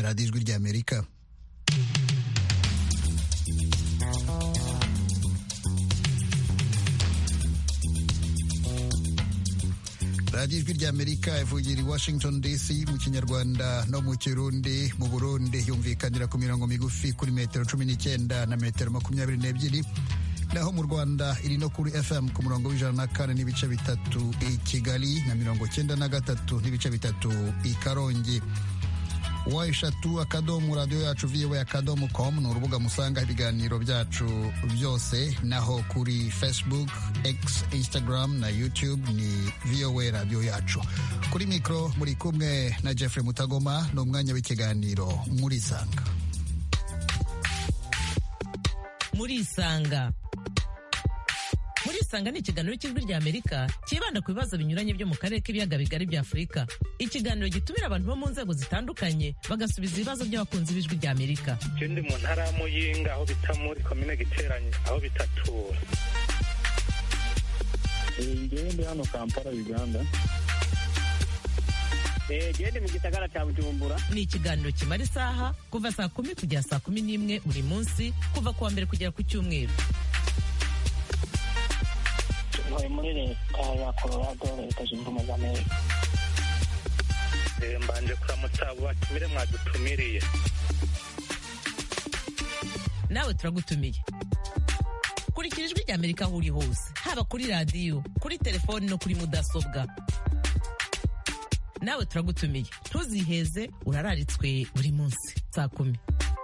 radiyo ijwi ry'Amerika. radiyo ijwi ry'Amerika ivugira i Washington DC mu kinyarwanda no mu kirundi. Mu Burundi yumvikanira ku mirongo migufi kuri metero 19 na metero 22, naho mu Rwanda iri no kuri FM ku murongo w'104 n'ibice bitatu i Kigali na 93 n'ibice bitatu i Karongi. Wa-eshatu akadomo radio yacu voa.com ni urubuga musanga ibiganiro byacu byose, naho kuri Facebook, X, Instagram na YouTube ni VOA radio yacu. Kuri mikro muri kumwe na Jeffrey Mutagoma, ni umwanya w'ikiganiro Murisanga. Murisanga ni ikiganiro cy'ijwi ry'Amerika kibanda ku bibazo binyuranye byo mu karere k'ibiyaga bigari bya Afurika. Ikiganiro gitumira abantu bo mu nzego zitandukanye bagasubiza ibibazo by'abakunzi b'ijwi ry'Amerika. Ndi mu ntara ya Muyinga aho bita muri komine Giteranye aho bitatura. Ndi hano Kampala, Uganda. Ndi mu gisagara cya Bujumbura. Ni ikiganiro kimara isaha kuva saa 10 kugera saa 11 buri munsi, kuva kuwa mbere kugera ku Cyumweru. Muri leta ya Colorado, Leta Zunze Ubumwe za Amerika. Mbanje kuramutsa batumire mwadutumiriye. Nawe turagutumiye. Kurikira ijwi ry'Amerika aho uri hose, haba kuri radiyo, kuri telefoni no kuri mudasobwa. Nawe turagutumiye, ntuziheze, urararitswe buri munsi saa 10.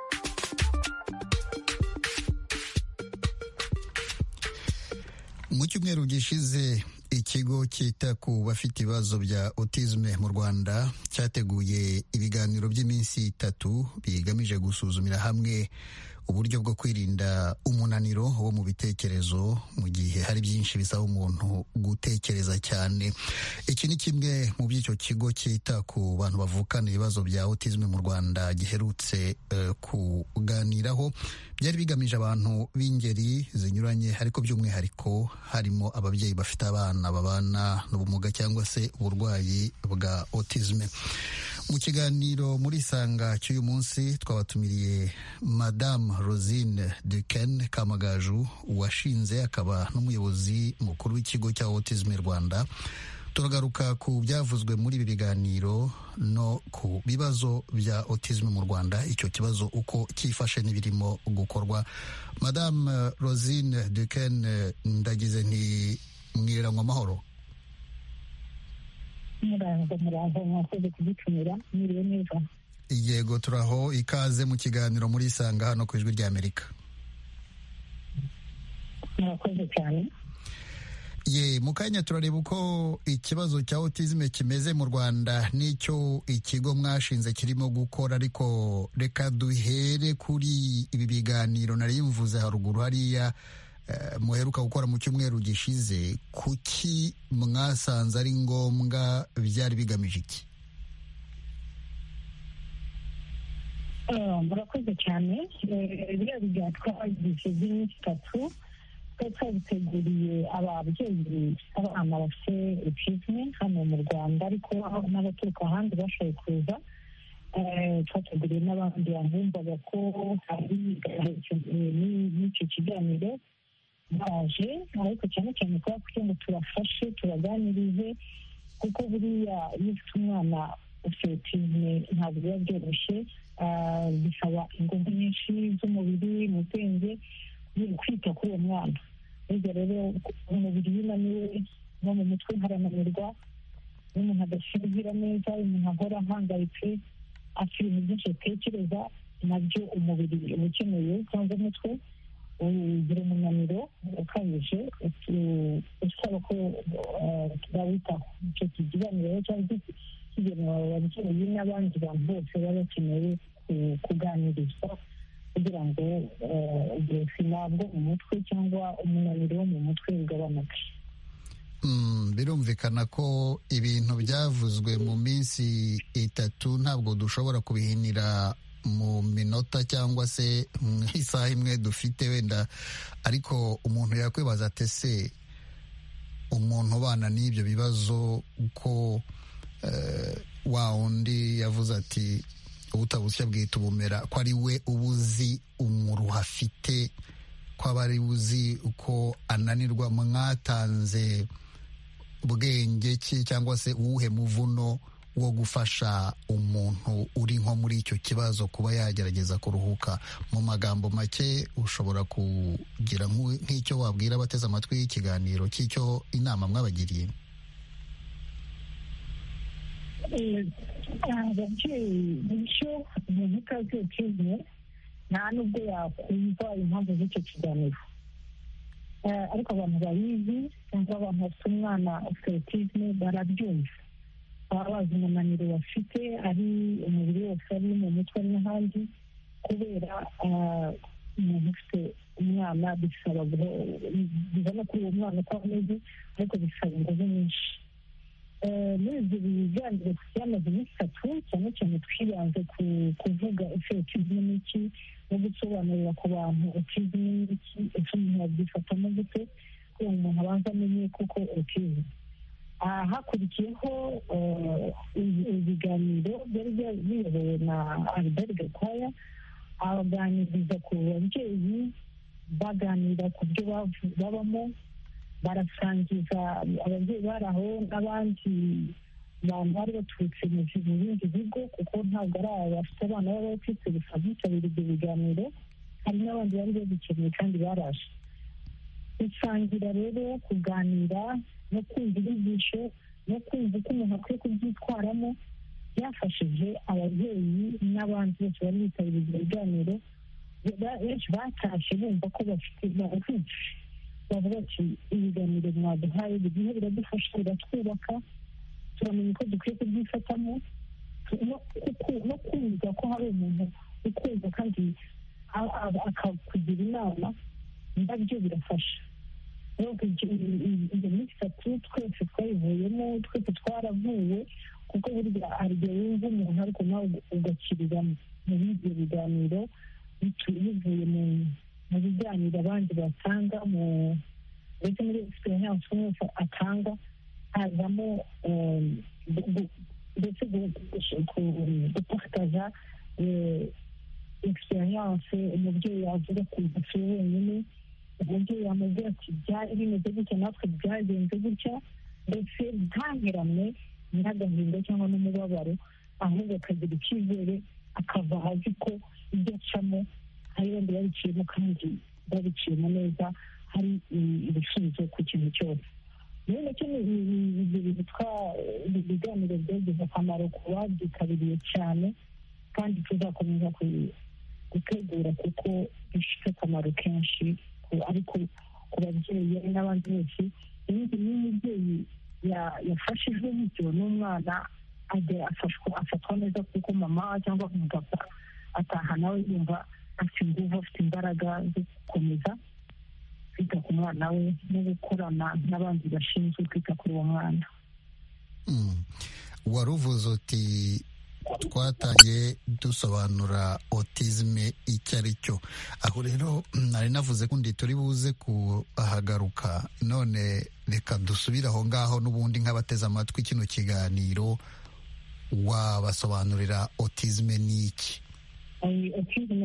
Mu cyumweru gishize ikigo cyita ku bafite ibibazo bya autisme mu Rwanda cyateguye ibiganiro by'iminsi 3 bigamije gusuzumira hamwe uburyo bwo kwirinda umunaniro wo mu bitekerezo mu gihe hari byinshi bisaba umuntu gutekereza cyane. Iki ni kimwe mu by'icyo kigo cyita ku bantu bavukana ibibazo bya autisme mu Rwanda giherutse kuganiraho. Byari bigamije abantu b'ingeri zinyuranye, ariko by'umwihariko harimo ababyeyi bafite abana babana n'ubumuga cyangwa se uburwayi bwa autisme. Mu kiganiro Murisanga cy'uyu munsi twabatumiriye Madame Rosine Duquesne Kamagaju, washinze akaba n'umuyobozi mukuru w'ikigo cya Autisme Rwanda. Turagaruka ku byavuzwe muri ibi biganiro no ku bibazo bya autisme mu Rwanda, icyo kibazo uko cyifashe n'ibirimo gukorwa. Madame Rosine Duquesne, ndagize nti mwirangwa amahoro. Muraho mwakoze kudutumira, mwiriwe neza. Yego, turaho, ikaze mu kiganiro Murisanga hano ku ijwi ry'Amerika. Murakoze cyane. Mu kanya turareba uko ikibazo cya autisme kimeze mu Rwanda n'icyo ikigo mwashinze kirimo gukora, ariko reka duhere kuri ibi biganiro nari mvuze haruguru hariya muheruka gukora mu cyumweru gishize. Kuki mwasanze ari ngombwa? Byari bigamije iki? Murakoze cyane. Biriya biganiro twagize by'iminsi 3 twabiteguriye ababyeyi abana bafite autisme hano mu Rwanda, ariko n'abaturuka ahandi bashoboye kuza. Twateguriye n'abandi bumvaga ko hari n'icyo kiganiro baje, ariko cyane cyane kugira ngo tubafashe tubaganirize, kuko buriya iyo ufite umwana ufite autisme ntabwo biba byoroshye. Bisaba ingufu nyinshi z'umubiri, mu bwenge, kwita kuri uwo mwana. Burya rero umubiri iyo unaniwe no mu mutwe harananirwa, iyo umuntu adasinzira neza, iyo umuntu ahora ahangayitse, afite ibintu byinshi atekereza, nabyo umubiri uba ukeneye, cyangwa umutwe ugira umunaniro ukabije usaba ko turawitaho. Icyo kiganiro cyangwa kigenewe ababyeyi n'abandi bantu bose baba bakeneye kuganirizwa kugira ngo ubuzima bwo mu mutwe cyangwa umunaniro wo mu mutwe ugabanuke. Birumvikana ko ibintu byavuzwe mu minsi 3 ntabwo dushobora kubihinira mu minota cyangwa se mu isaha imwe dufite wenda, ariko umuntu yakwibaza ati ese umuntu ubana n'ibyo bibazo uko wa undi yavuze ati ubutabushya bwita ubumera, ko ari we ubuzi umuruho afite, ko aba ari uzi uko ananirwa. Mwatanze bwenge ki cyangwa se uwuhe muvuno wo gufasha umuntu uri nko muri icyo kibazo kuba yagerageza kuruhuka? Mu magambo make ushobora kugira nk'icyo wabwira abateze amatwi y'ikiganiro cy'icyo inama mwabagiriye? ababyeyi bityo umuntu utazi autisme nta n'ubwo yakumva impamvu z'icyo kiganiro, ariko abantu babizi cyangwa abantu bafite umwana ufite autisme barabyumva, baba bazi umunaniro bafite, ari umubiri wose, ari mu mutwe, ari n'ahandi, kubera umuntu ufite umwana bisaba no kuri uwo mwana uko ameze, ariko bisaba ingufu nyinshi. Muri ibyo biganiro byamaze iminsi 3 cyane cyane twibanze kuvuga ese autisme ni iki, no gusobanurira ku bantu autisme ni iki, ese umuntu yabyifatamo gute, kugira ngo umuntu abanze amenye kuko autisme. Hakurikiyeho ibiganiro byari biyobowe na Albert Gakwaya, abaganiriza ku babyeyi, baganira ku byo babamo, barasangiza ababyeyi bari aho n'abandi bantu bari baturutse mu bindi bigo, kuko ntabwo ari abafite abana b'abafite gusa bitabira ibyo biganiro, hari n'abandi bari babikeneye kandi baraje. Gusangira rero, kuganira no kumva inyigisho no kumva uko umuntu akwiye kubyitwaramo, byafashije ababyeyi n'abandi bose bari bitabira ibyo biganiro. Benshi batashye bumva ko bafite barahuje, bavuga ati ibiganiro mwaduhaye birimo biradufasha, biratwubaka, turamenya uko dukwiye kubyifatamo, no kumva ko hari umuntu ukumva kandi akakugira inama, nabyo birafasha. Iyo minsi 3 twese twayivuyemo, twese twaravuye, kuko burya hari igihe wumva umuntu ariko nawe ugakirira muri ibyo biganiro, bivuye mu biganiro abandi batanga, ndetse muri experience wese atanga, hazamo ndetse gupartaza experience umubyeyi yavuga ku ntoki wenyine, umubyeyi yamubwira ati byari bimeze gutya, natwe byagenze gutya, ndetse ntaheranwe n'agahinda cyangwa n'umubabaro, ahubwo akagira icyizere, akava azi ko ibyo acamo hari wenda babiciyemo kandi babiciyemo neza, hari ibisubizo ku kintu cyose. Rero nacyo ibyo biganiro byagize akamaro ku babyitabiriye cyane, kandi tuzakomeza gutegura kuko bifite akamaro kenshi, ariko ku babyeyi n'abandi bose. Ibindi n'umubyeyi yafashijwe bityo n'umwana afatwa neza, kuko mama cyangwa umugabo ataha nawe yumva afite ingufu, afite imbaraga zo gukomeza kwita ku mwana we no gukorana n'abandi bashinzwe kwita kuri uwo mwana. Waruvuze uti twatangiye dusobanura autisme icyo ari cyo, aho rero nari navuze ko turi buze kuhagaruka, none reka dusubire aho ngaho n'ubundi nk'abateze amatwi kino kiganiro, wabasobanurira autisme ni iki? Autisme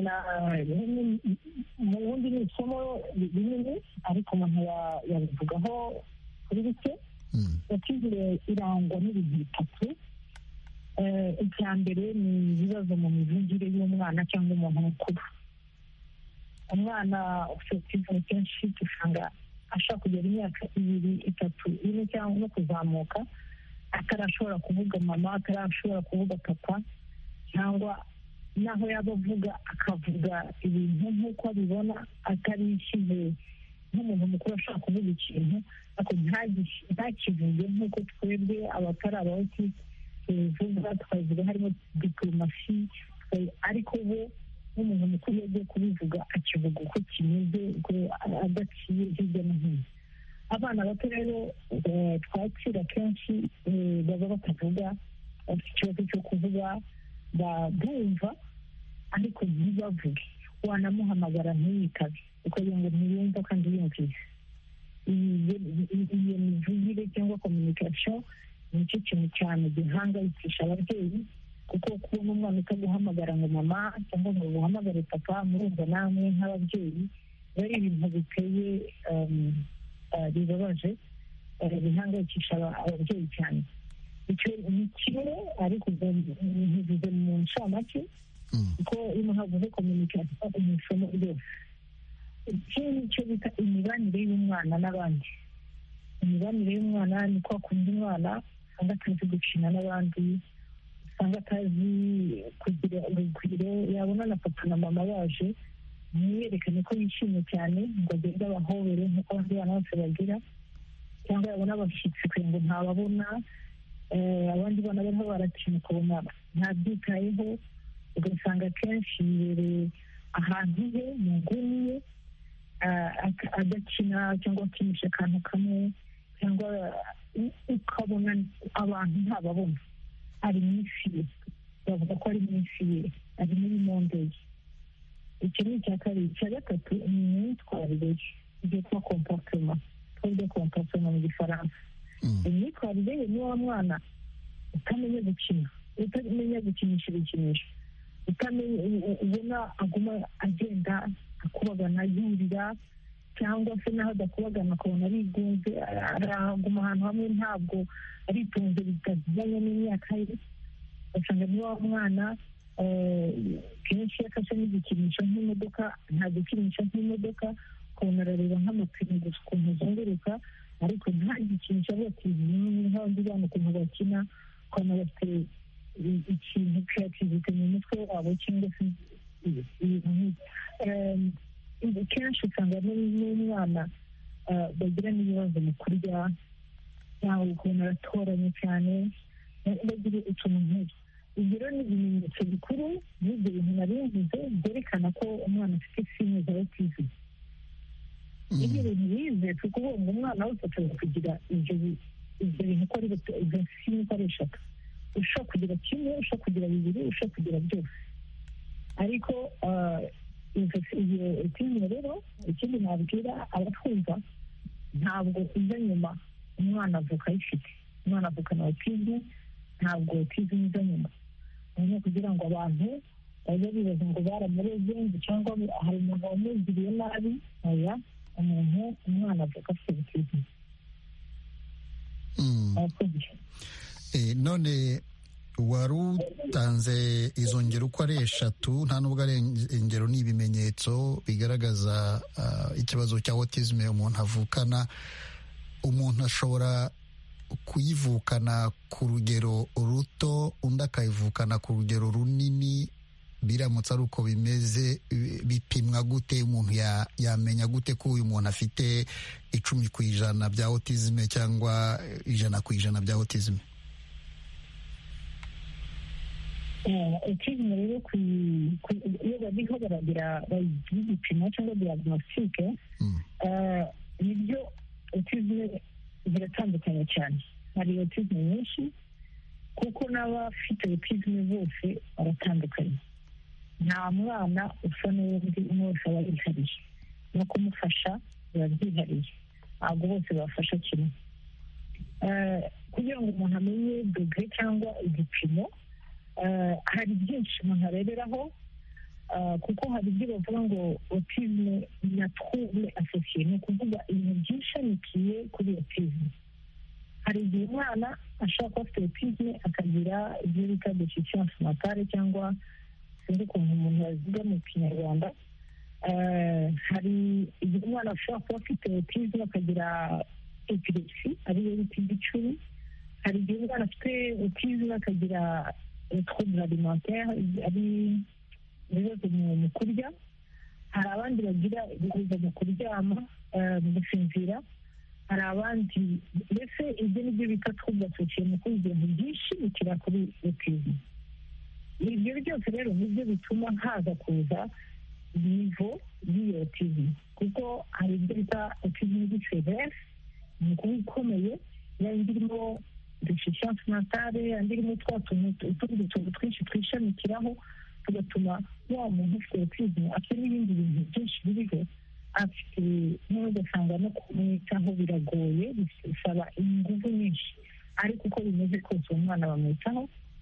mu bundi ni isomo rinini, ariko umuntu yabivugaho kuri bike. Autisme irangwa n'ibintu bitatu. Icya mbere ni ibibazo mu mivugire y'umwana cyangwa umuntu mukuru. Umwana ufite autisme kenshi dusanga ashaka kugera imyaka 2, 3, 4 cyangwa no kuzamuka, atarashobora kuvuga mama, atarashobora kuvuga papa, cyangwa naho yaba avuga akavuga ibintu nk'uko abibona, atarishyize nk'umuntu mukuru ashaka kuvuga ikintu, ariko ntakivuge nk'uko twebwe abatari abawutisi tuvuga, tukavuga harimo diplomasi, ariko bo nk'umuntu mukuru yagiye kubivuga akivuga uko kimeze, adaciye hirya no hino. Abana bato rero twakira kenshi baba batavuga, bafite ikibazo cyo kuvuga, bumva ariko ntibavuge, wanamuhamagara ntiyitabe kuko ngo ntiyumva kandi yumvise. Iyo mivugire cyangwa communication nicyo kintu cyane gihangayikisha ababyeyi, kuko kubona umwana utaguhamagara ngo mama cyangwa ngo uhamagare papa murumva namwe nk'ababyeyi biba ari ibintu biteye bibabaje bihangayikisha ababyeyi cyane. icyo ni kimwe ariko ntibivuze mu ncamake kuko iyo umuntu avuze kominikasiyo ni isomo ryose. ikindi cyo bita imibanire y'umwana n'abandi. imibanire y'umwana ni ko akunda umwana usanga atazi gukina n'abandi, usanga atazi kugira urugwiro, yabona na papa na mama baje ntiyerekane ko yishimye cyane ngo agende abahobere nk'uko abandi bana bose bagira, cyangwa yabona abashyitsi kugira ngo ntababona. Abandi bana bariho barakina ukabona ntabyitayeho, ugasanga akenshi yibereye ahantu he mu nguni ye agakina cyangwa akinisha akantu kamwe, cyangwa ukabona abantu ntababona, ari mu isi ye, bavuga ko ari mu isi ye, ari muri monde ye. icyo ni icya kabiri. icya gatatu ni imyitwarire ye, ibyo twa comportement, twebwe comportement mu gifaransa. imyitwarire ye ni wa mwana utamenya gukina, utamenya gukinisha ibikinisho, ubona aguma agenda akubagana yurira, cyangwa se naho adakubagana akabona arigunze, araguma ahantu hamwe ntabwo aritonze bitazanye n'imyaka ye. ugasanga ni wa mwana kenshi iyo afashe n'igikinisho nk'imodoka ntagikinisha nk'imodoka, ukabona arareba nk'amapine gusa ukuntu azunguruka, ariko ntagikinisha avuga ati nk'abandi bana ukuntu bakina, ukabona bafite ikintu creativity mu mutwe wabo cyangwa se kenshi usanga n'umwana bagira n'ibibazo mu kurya, cyangwa ukuntu aratoranye cyane, bagira utuntu nk'utwo. ibyo rero ni ibimenyetso bikuru n'ibyo bintu nabivuze byerekana ko umwana afite sine za autism. ibyo bintu bize si ukuvuga ngo umwana wese ashobora kugira ibyo bintu uko ari izo sine uko ari eshatu. ushobora kugira kimwe, ushobora kugira bibiri, ushobora kugira byose. ariko iyo autism rero ikindi nabwira abatwumva, ntabwo iza nyuma, umwana avuka ayifite. umwana avukana autism, ntabwo autism iza nyuma. ni kugira ngo abantu bajye bibaza ngo baramureze cyangwa hari umuntu wamugiriye nabi. oya, umwana avuka afite autism. none wari utanze izo ngero uko ari eshatu, nta nubwo ari ingero, ni ibimenyetso bigaragaza ikibazo cya autism umuntu avukana. umuntu ashobora kuyivukana ku rugero ruto, undi akayivukana ku rugero runini. biramutse ari uko bimeze, bipimwa gute? umuntu yamenya gute ko uyu muntu afite 10% bya autism cyangwa 100% bya autism? autism rero iyo bariho baragira igipimo cyangwa diagnostique, nibyo autism ziratandukanye cyane. hari autism nyinshi kuko n'abafite autism bose baratandukanye. nta mwana usa n'undi, umwe wese aba yihariye no kumufasha biba byihariye, ntabwo bose bafasha kimwe. kugira ngo umuntu amenye dogere cyangwa igipimo, hari byinshi umuntu areberaho, kuko hari ibyo bavuga ngo autism na trouble associé, ni ukuvuga ibintu byishamikiye kuri autism. hari igihe umwana ashobora kuba afite autism akagira ibyo bita deficience mentale, cyangwa sinzi ukuntu umuntu yaziga mu kinyarwanda. hari igihe umwana ashobora kuba afite autism akagira epilepsy, ariyo bita igicuri. hari igihe umwana afite autism akagira trouble alimentaire, ari ibibazo mu kurya. hari abandi bagira ibibazo mu kuryama, mu gusinzira. hari abandi, mbese ibyo nibyo bita trouble associé, mu kugira ngo byishimikira kuri autism. ibyo byose rero nibyo bituma haza kuza nivo y'iyo autism, kuko hari ibyo bita autism severe, ni ukuba ikomeye, yandi irimo deficience mentale, yandi irimo utundi tuntu twinshi twishamikiraho, tugatuma wa muntu ufite autism afite n'ibindi bintu byinshi biriho, afite n'ugasanga no kumwitaho biragoye, bisaba ingufu nyinshi. ariko uko bimeze kose uwo mwana bamwitaho,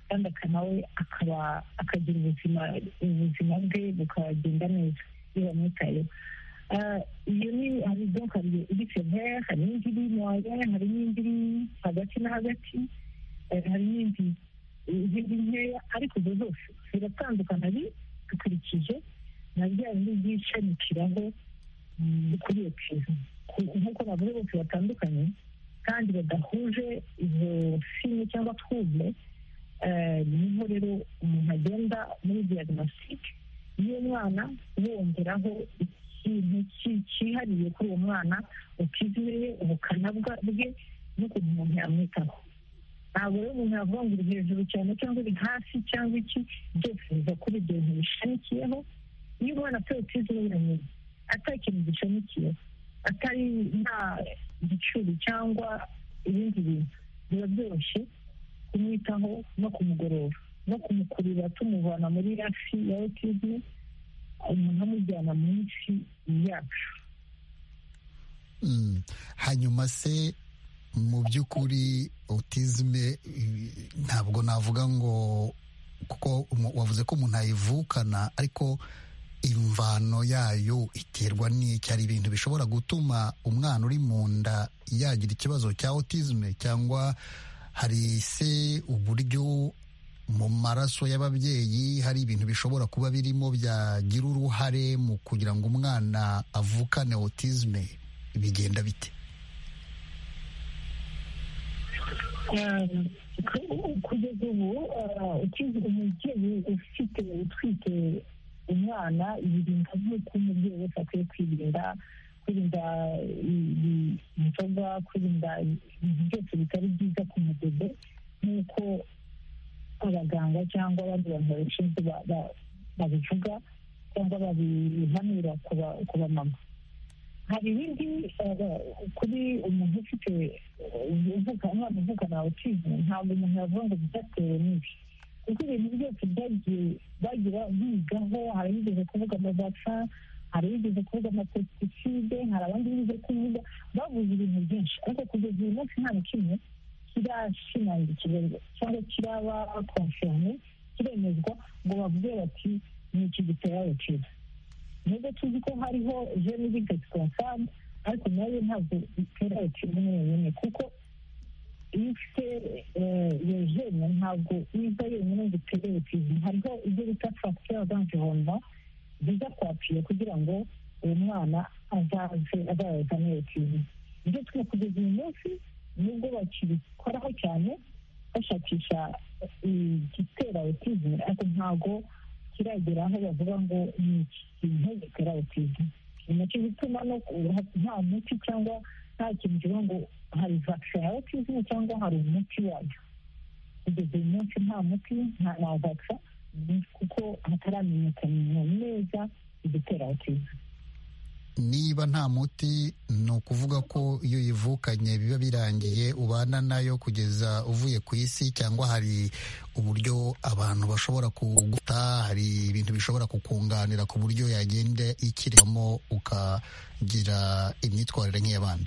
kandi nawe akagira ubuzima bwe bukagenda neza iyo bamwitayeho. Iyo ni hari donc hari iri severe, hari n'indi iri moye, hari n'indi iri hagati na hagati, hari n'indi izindi nkeya, ariko izo zose ziratandukana bikurikije na bya bindi byishamikiraho kuri iyo autisme. Nk'uko bavuze bose batandukanye kandi badahuje izo sine cyangwa trouble, niho rero umuntu agenda muri diagnostic y'umwana wongeraho ikintu cyihariye kuri uwo mwana, autisme ye, ubukana bwe n'ukuntu umuntu yamwitaho. Ntabwo rero umuntu yavuga ngo uri hejuru cyane cyangwa uri hasi cyangwa iki, byose biva kuri ibyo bintu bishamikiyeho. Iyo umwana afite autisme wenyine atari ikintu gishamikiyeho, atari nta gicuri cyangwa ibindi bintu, biba byoroshye kumwitaho no kumugorora no kumukurira, tumuvana muri hafi ya autisme umuntu amujyana mu isi yacu. Hanyuma se mu by'ukuri autisme ntabwo navuga ngo, kuko wavuze ko umuntu ayivukana, ariko imvano yayo iterwa n'iki? Hari ibintu bishobora gutuma umwana uri mu nda yagira ikibazo cya autisme, cyangwa hari se uburyo mu maraso y'ababyeyi hari ibintu bishobora kuba birimo byagira uruhare mu kugira ngo umwana avukane autisme? Bigenda bite? Kugeza ubu umubyeyi utwite umwana yirinda nk'uko umubyeyi wese akwiye kwirinda inzoga, kwirinda ibintu byose bitari byiza ku mubebe, nk'uko abaganga cyangwa abandi bantu babishinzwe babivuga cyangwa babihanura ku bamama. Hari ibindi kuri umuntu ufite umwana uvukana autisme, ntabwo umuntu yavuga ngo byatewe n'ibi, kuko ibintu byose bagira bigaho. Hari bigeze kuvuga amavacin, hari bigeze kuvuga amapesticide, hari abandi bigeze kuvuga, bavuze ibintu byinshi, ariko kugeza uyu munsi nta na kimwe kirashimangikirwa cyangwa kiraba konfirme, kiremezwa ngo bavuge bati ni iki gitera autisme. Nubwo tuzi ko hariho genetic responsable, ariko nayo ntabwo itera autisme yonyine, kuko iyo ufite iyo gene ntabwo iza yonyine ngo itere autisme. Hariho ibyo bita facteur d'environnement biza kwapira kugira ngo uwo mwana azazane autisme. Ibyo twe kugeza uyu munsi nubwo bakibikoraho cyane bashakisha igitera autisme, ariko ntabwo kiragera aho bavuga ngo ni ikintu gitera autisme. Ni nacyo gituma nta muti cyangwa nta kintu kivuga ngo hari vaccine ya autisme cyangwa hari umuti wayo. Kugeza uyu munsi nta muti, nta na vaccine, kuko hataramenyekana neza igitera autisme. Niba nta muti, ni ukuvuga ko iyo yivukanye biba birangiye, ubana nayo kugeza uvuye ku isi, cyangwa hari uburyo abantu bashobora kuguta, hari ibintu bishobora kukunganira ku buryo yagenda ikirimo ukagira imyitwarire nk'iy'abandi?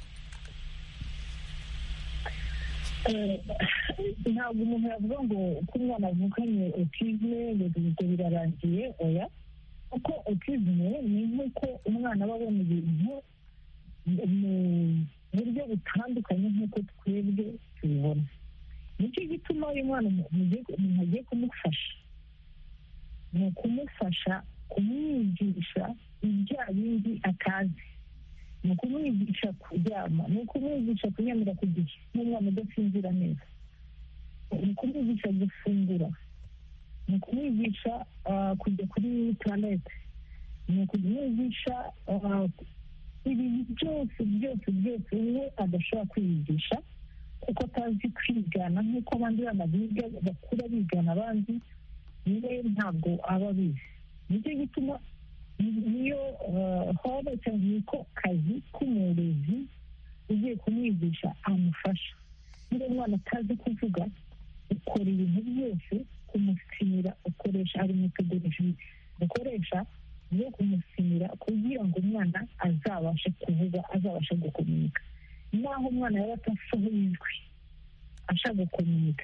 Ntabwo umuntu yavuga ngo ko umwana avukanye autisme ngo birarangiye, oya. Kuko autisme ni nk'uko umwana aba abona ibintu mu buryo butandukanye nk'uko twebwe tubibona. Nicyo gituma uyu mwana umuntu agiye kumufasha, ni ukumufasha kumwigisha ibya bindi atazi, ni ukumwigisha kuryama, ni ukumwigisha kunyamira ku gihe nk'umwana udasinzira neza, ni ukumwigisha gufungura, ni ukumwigisha kujya kuri toilette, ni ukumwigisha ibintu byose we adashobora kwiyigisha kuko atazi kwigana nk'uko abandi bana biga bakura bigana abandi, we ntabwo aba abizi. Nicyo gituma niyo hoba cyangwa niko kazi k'umurezi ugiye kumwigisha amufasha. Niba umwana atazi kuvuga, ukora ibintu byose kumusimira, ukoresha hari metodoloji ukoresha yo kumusimira kugira ngo umwana azabashe kuvuga, azabashe gukomunika. Naho umwana yaba atasohoye ijwi ashaka gukomunika,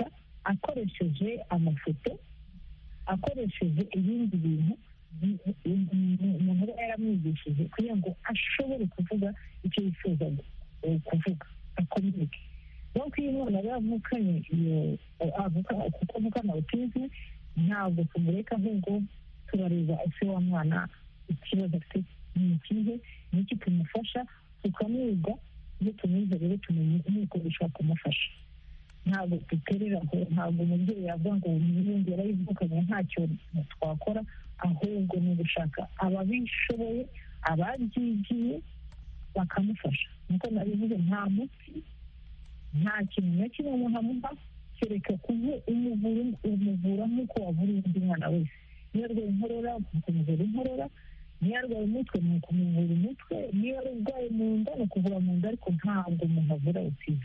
akoresheje amafoto, akoresheje ibindi bintu umuntu aba yaramwigishije kugira ngo ashobore kuvuga icyo yifuza kuvuga, akomunike. Donc iyo umwana aba yavukanye kuko avukana autisme, ntabwo tumureka, ahubwo turareba ese wa mwana ikibazo afite ni ikihe, ni iki tumufasha, tukamwiga. iyo tumwize rero tumenya n'uko bishobora kumufasha. Ntabwo duterera aho, ntabwo umubyeyi yavuga ngo n'ubundi yarayivukanye ntacyo twakora, ahubwo ni ugushaka ababishoboye, ababyigiye bakamufasha. Nkuko nabivuze, nta muti, nta kintu na kimwe umuntu amuha kereka umuvura nk'uko wavura undi mwana wese. Niyo arwaye inkorora ukamuvura inkorora, niyo arwaye umutwe ni ukumuvura umutwe, niyo arwaye mu nda ni ukuvura mu nda, ariko ntabwo umuntu avura autisme.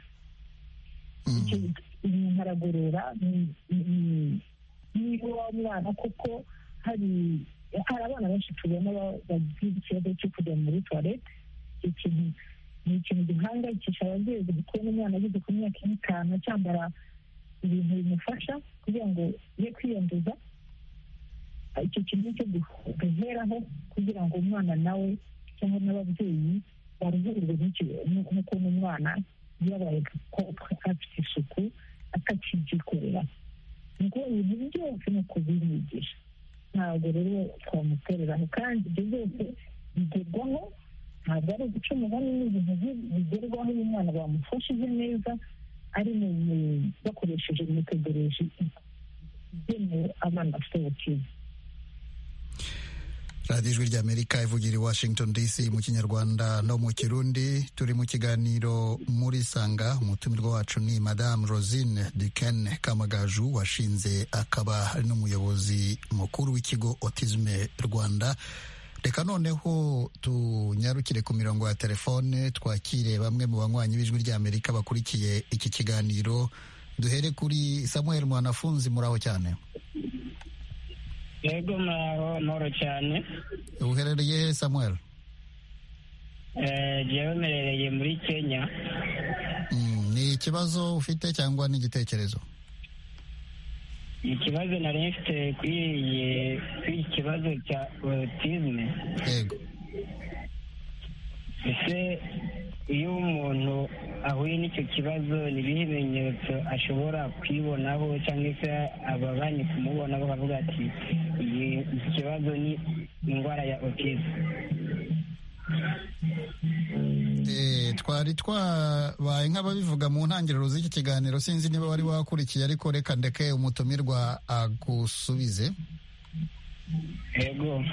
Umuntu aragorora niba wa mwana kuko hari abana benshi tubona bagira ikibazo cyo kujya muri toilette. Ni ikintu gihangayikisha ababyeyi, kubona umwana ageze ku myaka 5 cyambara ibintu bimufasha kugira ngo ye kwiyanduza. Icyo kintu cyo guheraho kugira ngo umwana nawe cyangwa n'ababyeyi baruhurirwe n'ukuntu umwana yabaye afite isuku atakibyikorera. Ni ukuvuga ibintu byose ni ukubibigisha, ntabwo rero twamutereraho. Kandi ibyo byose bigerwaho, ntabwo ari uguca umugani, n'ibintu bigerwaho iyo umwana bamufashije neza, ari bakoresheje metodoloji igenewe abana bafite autisme. radiyo ijwi ry'Amerika ivugira i Washington DC mu Kinyarwanda no mu Kirundi. Turi mu kiganiro muri Sanga. Umutumirwa wacu ni Madame Rosine Duquesne Kamagaju, washinze akaba ari n'umuyobozi mukuru w'ikigo Autisme Rwanda. Reka noneho tunyarukire ku mirongo ya telefone, twakire bamwe mu banywanyi b'ijwi ry'Amerika bakurikiye iki kiganiro. Duhere kuri Samuel Mwanafunzi. Muraho cyane. Yego moro cyane. Uherereye he Samuel? Jewe merereye muri Kenya. Ni ikibazo ufite cyangwa ni igitekerezo? Ikibazo nari mfite kuri ikibazo cya autisme. Yego. Ese iyo umuntu ahuye n'icyo kibazo ni ibihe bimenyetso ashobora kwibonaho, cyangwa se ababanye kumubona bakavuga ati iki kibazo ni indwara ya autisme? Twari twabaye nk'ababivuga mu ntangiriro z'iki kiganiro, sinzi niba wari wakurikiye, ariko reka ndeke umutumirwa agusubize. Yego.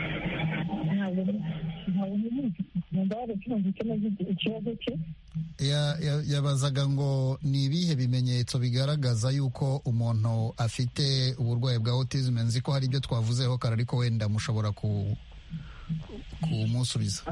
Yabazaga ngo ni ibihe bimenyetso bigaragaza yuko umuntu afite uburwayi bwa autisme. Nzi ko hari ibyo twavuzeho kare, ariko wenda mushobora kumusubiza.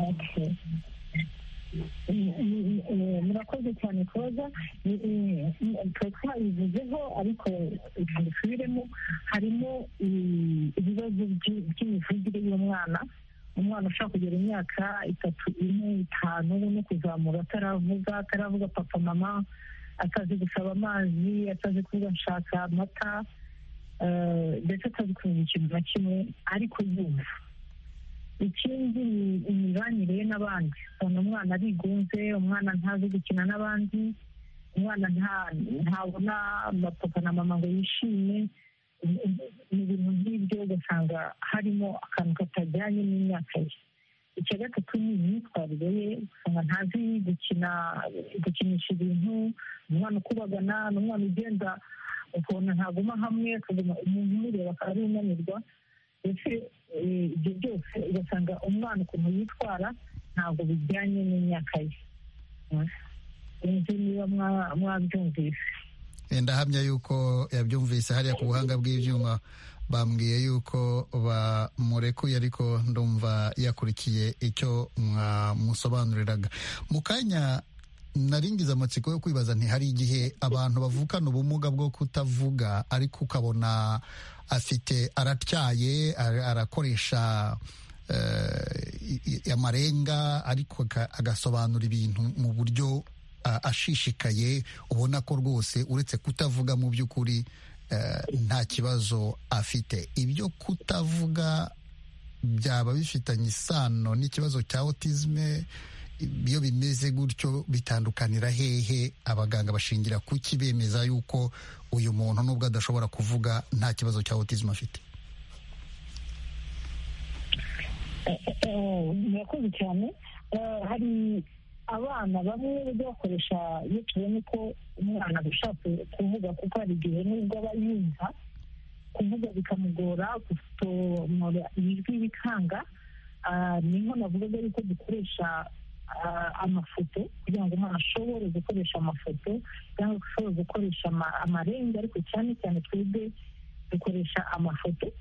Murakoze cyane koza. Twabivuzeho ariko dusubiremo. Harimo ibibazo by'imivugire y'umwana. Umwana ushaka kugera imyaka 3, 4, 5 no kuzamura ataravuga papa mama, atazi gusaba amazi, atazi kuvuga nshaka amata, ndetse atazi kumenya ikintu na kimwe, ariko yumva. Ikindi ni imibanire ye n'abandi. Umwana arigunze, umwana ntazi gukina n'abandi, umwana ntabona papa na mama ngo yishime. Ni ibintu nk'ibyo ugasanga harimo akantu katajyanye n'imyaka ye. Icya gatatu ni imyitwarire ye, usanga ntazi gukinisha ibintu. Umwana ukubagana, n'umwana ugenda ukabona ntaguma hamwe, umuntu umureba akaba ari unanirwa. Ese ibyo byose ugasanga umwana ukuntu yitwara ntabwo bijyanye n'imyaka ye. Sinzi niba mwabyumvise. Ndahamya yuko yabyumvise. Hariya ku buhanga bw'ibyuma bambwiye yuko bamurekuye, ariko ndumva yakurikiye icyo mwamusobanuriraga. Mu kanya naringize amatsiko yo kwibaza nti hari igihe abantu bavukana ubumuga bwo kutavuga, ariko ukabona aratyaye, arakoresha amarenga, ariko agasobanura ibintu mu buryo ashishikaye, ubona ko rwose uretse kutavuga mu by'ukuri nta kibazo afite. Ibyo kutavuga byaba bifitanye isano n'ikibazo cya autisme? Iyo bimeze gutyo bitandukanira hehe? Abaganga bashingira kuki bemeza yuko uyu muntu nubwo adashobora kuvuga nta kibazo cya autisme afite? murakoze cyane. Hari abana bamwe bajya bakoresha iyo tubonye ko umwana adashaka kuvuga, kuko hari igihe nubwo aba yumva kuvuga bikamugora, gusobanura ijwi bikanga. Niho navugaga yuko dukoresha amafoto kugira ngo umwana ashobore gukoresha amafoto cyangwa ashobore gukoresha amarenga, ariko cyane cyane twebwe dukoresha amafoto.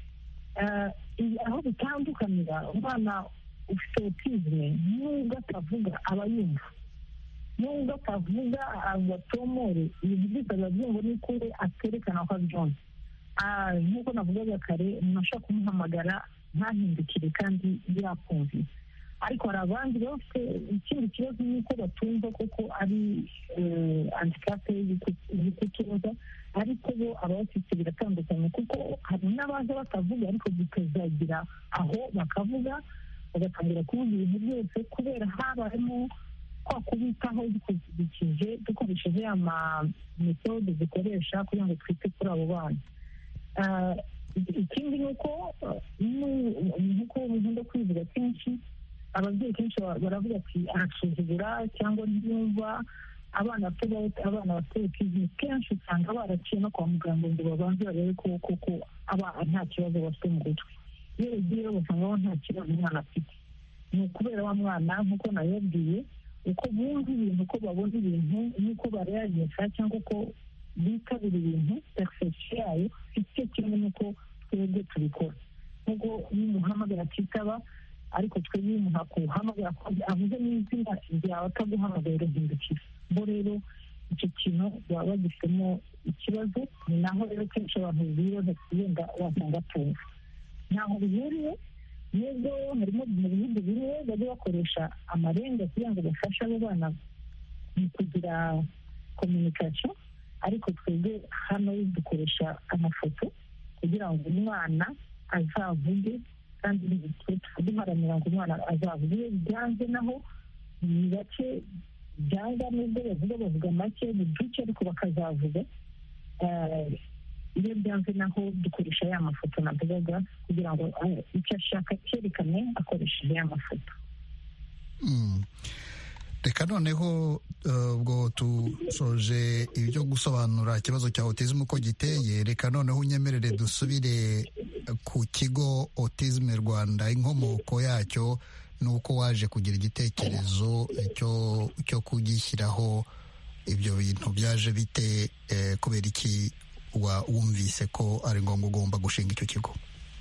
Aho bitandukanira, umwana ufite autisme nubwo atavuga aba yumva, nubwo atavuga agatomore ibintu byose arabyumva, nuko we aterekana ko abyumva. Nk'uko navugaga kare, umuntu ashobora kumuhamagara ntahindukire kandi yakumviye. Ariko hari abandi bafite ikindi kibazo, nuko batumva koko ari handikape y'ikutuza, ariko bo abafite biratandukanye, kuko hari n'abaza batavuga ariko bikazagira aho bakavuga, bagatangira kuvuga ibintu byose kubera habayemo kwa kubitaho dukoresheje metode zikoresha kugira ngo twite kuri abo bana. Ikindi ni uko nk'uko nkunda kwivuga kenshi, ababyeyi kenshi baravuga ati arasuzugura cyangwa ntiyumva. Abana bato autisme kenshi usanga baraciye no kwa muganga ngo babanze barebe ko koko nta kibazo bafite mu gutwi. Iyo bagiye basanga nta kibazo umwana afite, ni ukubera wa mwana nk'uko nabibabwiye, uko bumva ibintu, uko babona ibintu, n'uko bareagisha cyangwa uko bitabira ibintu, perception yayo ifite kimwe n'uko twebwe tubikora. Nk'uko iyo umuhamagara atitaba, ariko twebwe iyo umuntu akuhamagara avuze n'izina ryawe ataguhamagaye urahindukira. Bo rero icyo kintu baba bagifitemo ikibazo. Ni naho rero kenshi abantu bibaza wenda wasanga atumva. Ntaho bihuriye, nubwo harimo mu bihugu bimwe bajya bakoresha amarenga kugira ngo bafashe abo bana mu kugira communication, ariko twebwe hano dukoresha amafoto kugira ngo umwana azavuge, kandi duharanira ngo umwana azavuge. Iyo byanze naho ni bake byanga, nubwo bavuga make ni duke, ariko bakazavuga. Iyo byanze naho dukoresha ya mafoto navugaga kugira ngo icyo ashaka cyerekane akoresheje ya mafoto. Reka noneho ubwo tusoje ibyo gusobanura ikibazo cya autisme uko giteye, reka noneho unyemerere dusubire ku kigo Autisme Rwanda. Inkomoko yacyo ni uko waje kugira igitekerezo cyo kugishyiraho. Ibyo bintu byaje bite? Kubera iki wumvise ko ari ngombwa ugomba gushinga icyo kigo?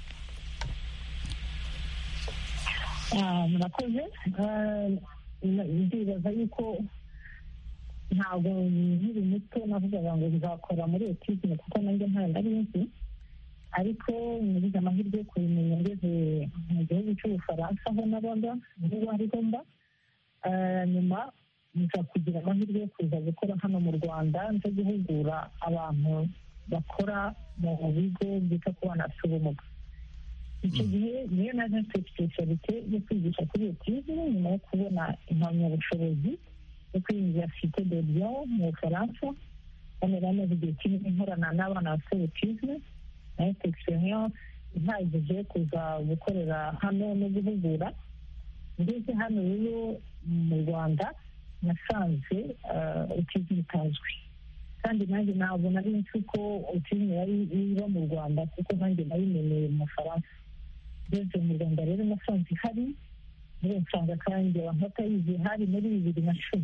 Murakoze. Ndibaza yuko ntabwo nkiri muto navugaga ngo nzakora muri autisme, kuko nanjye ntayo nari nzi, ariko nagize amahirwe yo kubimenya ngeze mu gihugu cy'Ubufaransa aho nabaga, niba ariho mba. Nyuma nza kugira amahirwe yo kuza gukora hano mu Rwanda, nza guhugura abantu bakora mu bigo byita ku bana bafite ubumuga. Icyo gihe niyo naje mfite specialite yo kwigisha kuri autisme, nyuma yo kubona impamyabushobozi yo kwiga Cité de Lyon mu Bufaransa. Hano rero igihe kinini nkorana n'abana bafite autisme, nayo experience ihagije kuza gukorera hano no guhugura. Ngeze hano rero mu Rwanda nasanze autisme itazwi, kandi nanjye ntabwo nari nzi ko autisme yari iba mu Rwanda, kuko nanjye nayimeneye mu Bufaransa. Ngeze mu Rwanda rero nasanze ihari, rero nsanga kandi abantu batayizi hari muri 2010.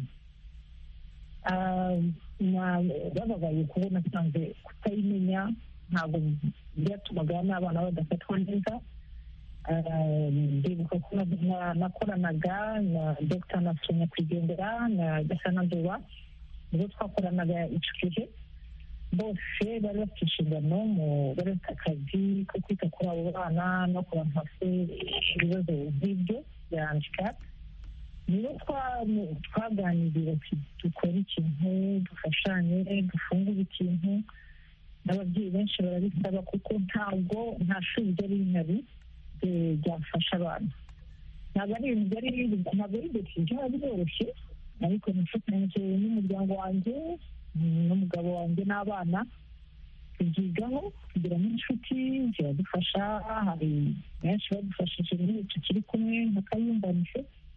Bababaye kubona nsanze kutayimenya ntabwo byatumaga n'abana badafatwa neza. Ndibuka ko nakoranaga na Dr. Nasomya Kwigendera na Gasana Nduba, nibo twakoranaga icyo gihe. Bose bari bafite inshingano, bari bafite akazi ko kwita kuri abo bana no ku bantu bafite ibibazo nk'ibyo bya handicap. Nibo twaganiriye ati dukore ikintu, dufashanye, dufungure ikintu n'ababyeyi benshi barabisaba kuko nta shuri ryari rihari ryafasha abana. Ntabwo ari ibintu ntabwo ari decision byari byoroshye, ariko nifatanyije n'umuryango wanjye n'umugabo wanjye n'abana tubyigaho kugira n'inshuti ziradufasha. Hari benshi badufashije muri tukiri kumwe nka Kayumbanishe,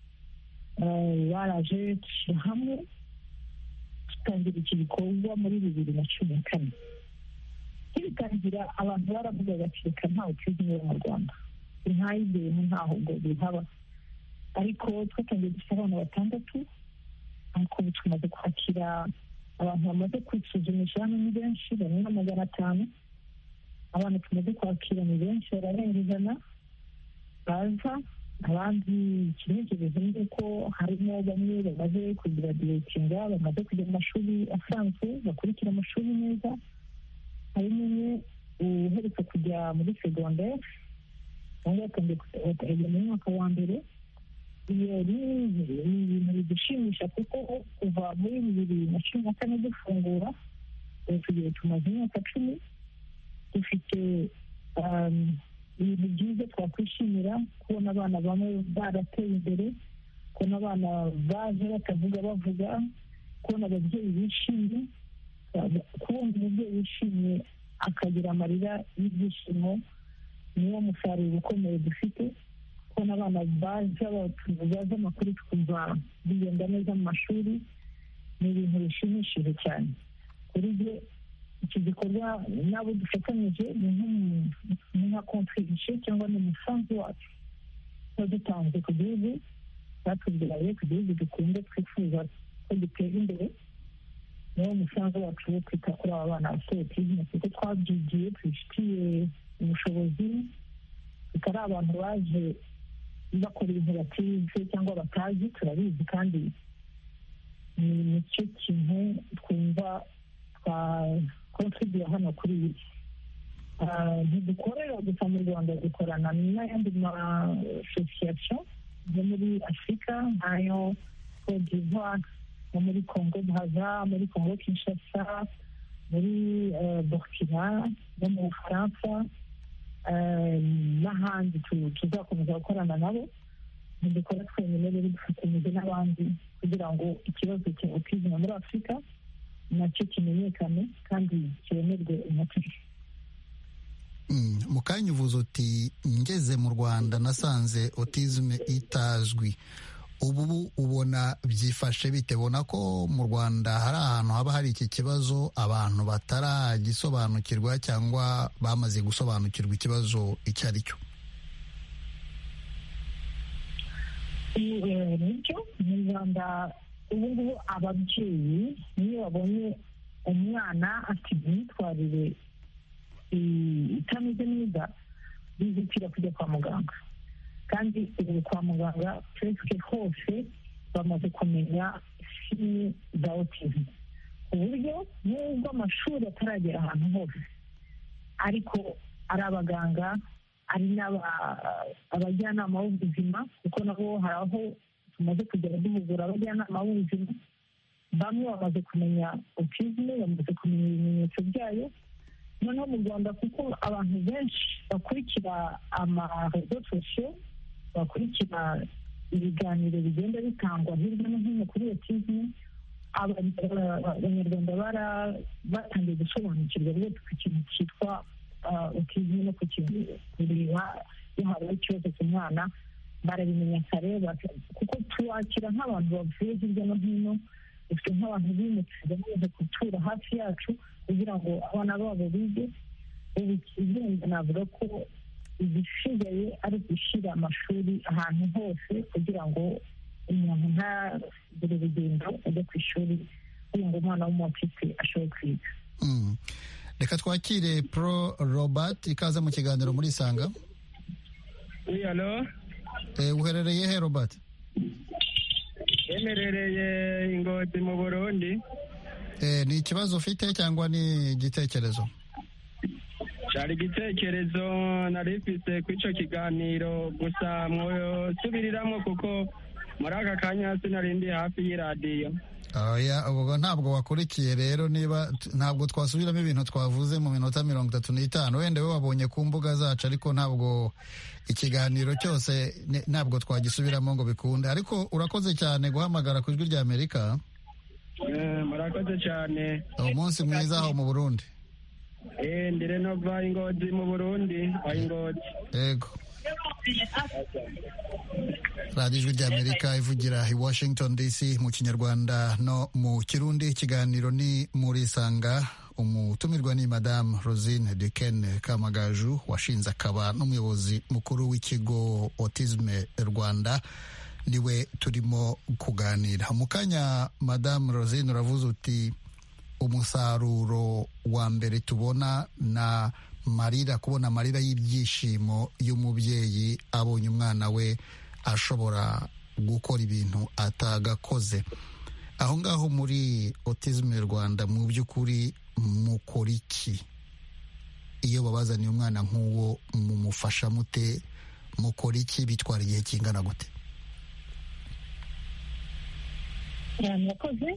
baraje dushyira hamwe dutangira iki gikorwa muri 2014. Tubitangira abantu baravugaga ati reka ntawe tuzi mu Rwanda, ntayideni ntaho ngo bihaba, ariko twatangiye dufite abana 6, ariko ubu tumaze kwakira abantu bamaze kwisuzumisha hano ni benshi, bamwe na 500. Abana tumaze kwakira ni benshi, bararenga 100 baza. Abandi ikinejerezo ni uko harimo bamwe bamaze kugira diretinga, bamaze kujya mu mashuri asanzwe bakurikira amashuri neza. Hari n'umwe uherutse kujya muri segonderi, ubu yatangiye kujya mu mwaka wa mbere. Iyo ni ibintu bidushimisha kuko kuva muri 2014 dufungura tugiye tumaze imyaka 10 dufite ibintu byiza twakwishimira, kubona abana bamwe barateye imbere, kubona abana baje batavuga bavuga, kubona ababyeyi bishimye, kubona umubyeyi wishimye akagira amarira y'ibyishimo, niwo musaruro ukomeye dufite. Kubona abana baza amakuru twumva bigenda neza mu mashuri ni ibintu bishimishije cyane. Kuri byo iki gikorwa nabo dufatanyije ni nka contribution cyangwa ni umusanzu wacu dutanze ku gihugu, batubwiraye ku gihugu dukunda twifuza ko dutera imbere. niwo umusanzu wacu wo kwita kuri aba bana bafite autisme, kuko twabyigiye tubifitiye ubushobozi, tutari abantu baje bakora ibintu batize cyangwa batazi, turabizi kandi ni cyo kintu twumva twakontribuye hano kuri ibi. Ntidukorera gusa mu Rwanda, dukorana n'ayandi ma association yo muri Afurika nkayo Cote d'Ivoire, muri Congo Brazza, muri Congo Kinshasa, muri Burkina no mu Bufaransa n'ahandi tuzakomeza gukorana nabo. Ntidukora twenyine, rero dufatanyije n'abandi kugira ngo ikibazo cya autisme muri Afurika nacyo kimenyekane kandi kibonerwe umuti. Mu kanya uvuze uti ngeze mu Rwanda nasanze autisme itazwi. Ubu ubona byifashe bitebona ko mu Rwanda hari ahantu haba hari iki kibazo abantu bataragisobanukirwa cyangwa bamaze gusobanukirwa ikibazo icyo ari cyo? Nicyo mu Rwanda ubu ngubu ababyeyi niyo babonye umwana afite imyitwarire itameze neza bizitira kujya kwa muganga, kandi ubu kwa muganga presque hose bamaze kumenya sini za autisme, ku buryo nubwo amashuri ataragera ahantu hose, ariko ari abaganga ari abajyanama b'ubuzima, kuko nabo hari aho tumaze kugera duhugura abajyanama b'ubuzima, bamwe bamaze kumenya autisme, bamaze kumenya ibimenyetso byayo. Noneho mu Rwanda kuko abantu benshi bakurikira amarezo sosiyo, bakurikira ibiganiro bigenda bitangwa hirya no hino kuri autisme, abanyarwanda batangiye gusobanukirwa rwose ku kintu cyitwa autisme no ku kintu kureba iyo habaye ikibazo ku mwana, barabimenya kare, kuko tuwakira nk'abantu bavuye hirya no hino, dufite nk'abantu bimutse bamaze gutura hafi yacu kugira ngo abana babo bige. Ubu ikigenda navuga ko igisigaye ari gushyira amashuri ahantu hose kugira ngo umuntu ntagire urugendo ajya ku ishuri kugira ngo umwana w'umutisi ashobore kwiga. Reka twakire Pro Robert, ikaze mu kiganiro muri Sanga. Hello. Uherereye he Robert? Emerereye Ingozi mu Burundi. Ni ikibazo ufite cyangwa ni igitekerezo? Cyari igitekerezo nari mfite ku icyo kiganiro, gusa mwosubiriramo kuko muri aka kanya sinari ndi hafi y'iradiyo. ubwo ntabwo wakurikiye rero, niba ntabwo twasubiramo ibintu twavuze mu minota 35. Wenda we wabonye ku mbuga zacu, ariko ntabwo ikiganiro cyose ntabwo twagisubiramo ngo bikunde. Ariko urakoze cyane guhamagara ku Ijwi rya Amerika. Murakoze cyane. Umunsi mwiza aho mu Burundi. Ndire nova Ingozi mu Burundi, Ingozi. Yego. radiyo ijwi ry'amerika ivugira i Washington DC mu kinyarwanda no mu kirundi. Ikiganiro ni muri Sanga. Umutumirwa ni Madame Rosine Duquesne Kamagaju, washinze akaba n'umuyobozi mukuru w'ikigo Autisme Rwanda, niwe turimo kuganira mu kanya. Madame Rosine, uravuze uti umusaruro wa mbere tubona na marira, kubona amarira y'ibyishimo y'umubyeyi abonye umwana we ashobora gukora ibintu atagakoze. Aho ngaho muri Autisme Rwanda mu by'ukuri mukora iki iyo babazaniye umwana nk'uwo? mumufasha mute? mukora iki? bitwara igihe kingana gute? murakoze.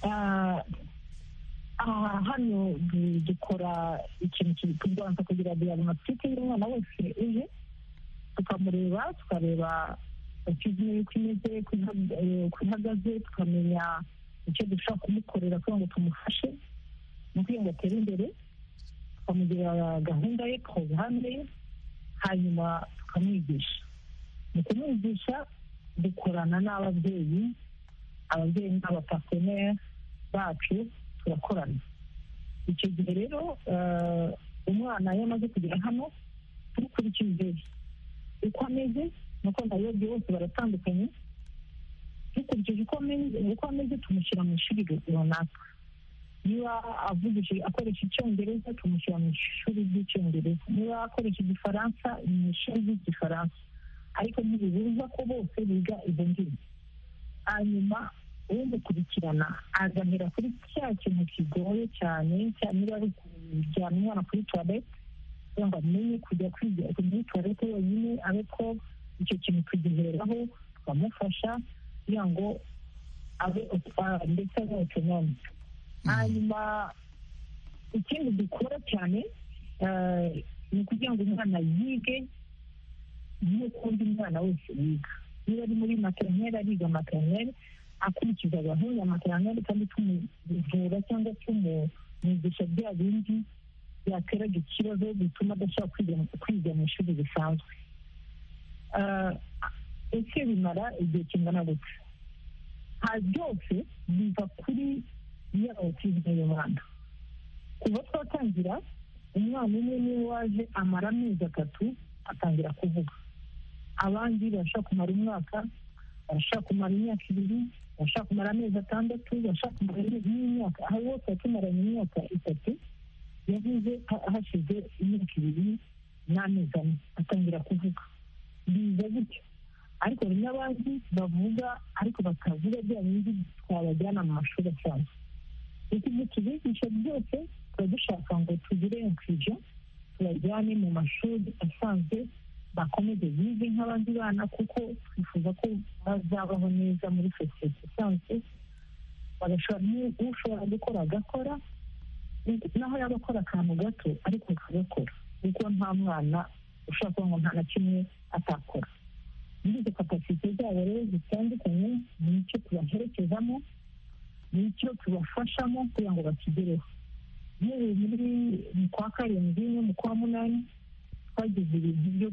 Hano dukora ikintu tubanza kugira diagnostic y'umwana wese uje, tukamureba, tukareba autisme yuko imeze, uko ihagaze, tukamenya icyo dushobora kumukorera kugira ngo tumufashe no kugira ngo atere imbere, tukamugira gahunda ye, porogaramu ye, hanyuma tukamwigisha. Mu kumwigisha dukorana n'ababyeyi n'abaparteneri bacu, turakorana. Icyo gihe rero umwana iyo amaze kugera hano, dukurikije uko ameze, nuko abayobye bose baratandukanye, dukurikije uko ameze tumushyira mu ishuri runaka. Niba akoresha Icyongereza, tumushyira mu ishuri ry'Icyongereza. Niba akoresha Igifaransa, mu ishuri ry'Igifaransa. Ariko ntibibuza ko bose biga izo ndimi. Hanyuma umukurikirana agahera kuri cya kintu kigoye cyane, niba ari kujyana umwana kuri toilette, kugira ngo amenye kujya kuri toilette wenyine, ariko icyo kintu tugiheraho, tukamufasha kugira ngo abe ndetse abe autonome. Hanyuma ikindi dukora cyane ni ukugira ngo umwana yige nk'uko undi mwana wese yiga. Niba ari muri maternelle, ariga maternelle akurikiza gahunda ya maternelle, kandi tumuvura cyangwa tumwigisha bya bindi byateraga ikibazo bituma adashobora kwiga mu ishuri risanzwe. Ese bimara igihe kingana gute? Byose biva kuri ya autisme y'umwana. Kuva twatangira, umwana umwe niwe waje amara amezi 3 atangira kuvuga. Abandi bashaka kumara umwaka, bashaka kumara imyaka 2, bashaka kumara amezi 6, bashaka kumara imyaka. Aho bose tumaranye imyaka 3, yavuze hashize imyaka 2 n'amezi 4 atangira kuvuga. Biza gutyo. Ariko hari n'abandi bavuga ariko bakavuga bya bindi twabajyana mu mashuri asanzwe. Ibyo tubigisha byose dushaka ngo tugire inclusion, tubajyane mu mashuri asanzwe, bakomeze bize nk'abandi bana, kuko twifuza ko bazabaho neza muri sosiyete isanzwe. Ushobora gukora agakora, naho yaba akora akantu gato ariko akagakora, kuko nta mwana ushobora kuba ngo nta na kimwe atakora. Muri izo kapasite zabo rero zitandukanye, ni icyo tubaherekezamo, ni icyo tubafashamo kugira ngo bakigereho. Mu kwa 7 no mu kwa 8 twagize ibintu byo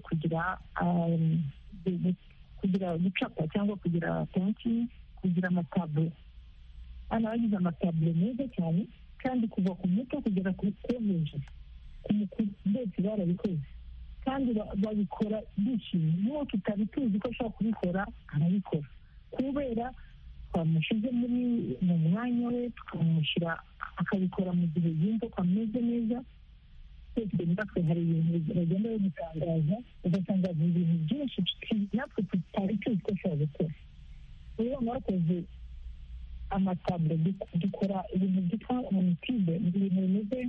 kugira gucapa cyangwa kugira pensi, kugira amataburo. Hano bagize amataburo meza cyane, kandi kuva ku muto kugera ku hejuru, ku mukuru bose barabikoze, kandi babikora bishimye. N'uwo tutabituzi ko ashobora kubikora, arabikora kubera twamushyize mu mwanya we, tukamushyira akabikora mu gihe yumva ko ameze neza. Twese natwe hari ibintu bagenda badutangaza, ugasanga ibintu byinshi natwe tutari tuzi ko ashobora gukora. Rero mwakoze amataburo, dukora ibintu byitwa monitibe, ibintu bimeze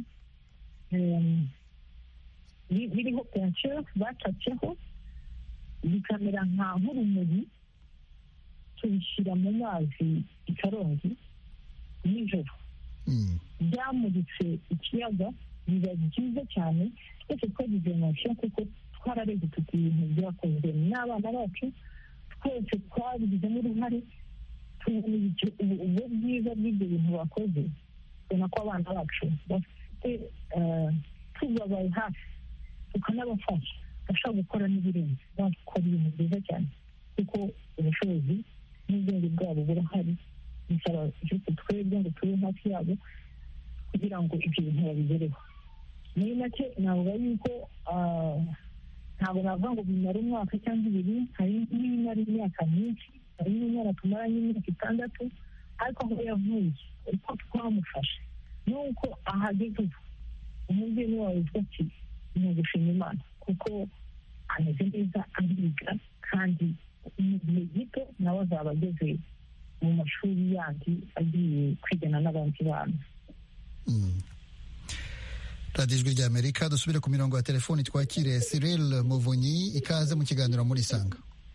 biriho pensure bacatseho, bikamera nk'urumuri, tubishyira mu mazi i Karongi, nijoro byamuritse ikiyaga biba byiza cyane. Twese twagize emosiyo kuko twararebye tuti ibintu byakozwe n'abana bacu, twese twabigizemo uruhare, tubona ubwo bwiza bw'ibyo bintu bakoze, tubona ko abana bacu bafite tubabaye hafi tukanabafasha bashobora gukora n'ibirenze, bakora ibintu byiza cyane kuko ubushobozi n'ubwenge bwabo burahari. bisaba yuko twebwe ngo tube hafi yabo kugira ngo ibyo bintu babigereho. muri make navuga yuko ntabwo navuga ngo bimara umwaka cyangwa ibiri, hari n'ibimara imyaka myinshi, hari n'imyaka tumaranye imyaka 6, ariko aho yavuye uko twamufashe nuko ahageze ubu umubyeyi wawe witwa ati ni ugushima Imana kuko ameze neza, ariga, kandi mu gihe gito nawe azaba ageze mu mashuri yandi agiye kwigana n'abandi bana. radiyo ijwi ry'Amerika, dusubire ku mirongo ya telefoni twakire Cyril Muvunyi, ikaze mu kiganiro muri Sanga.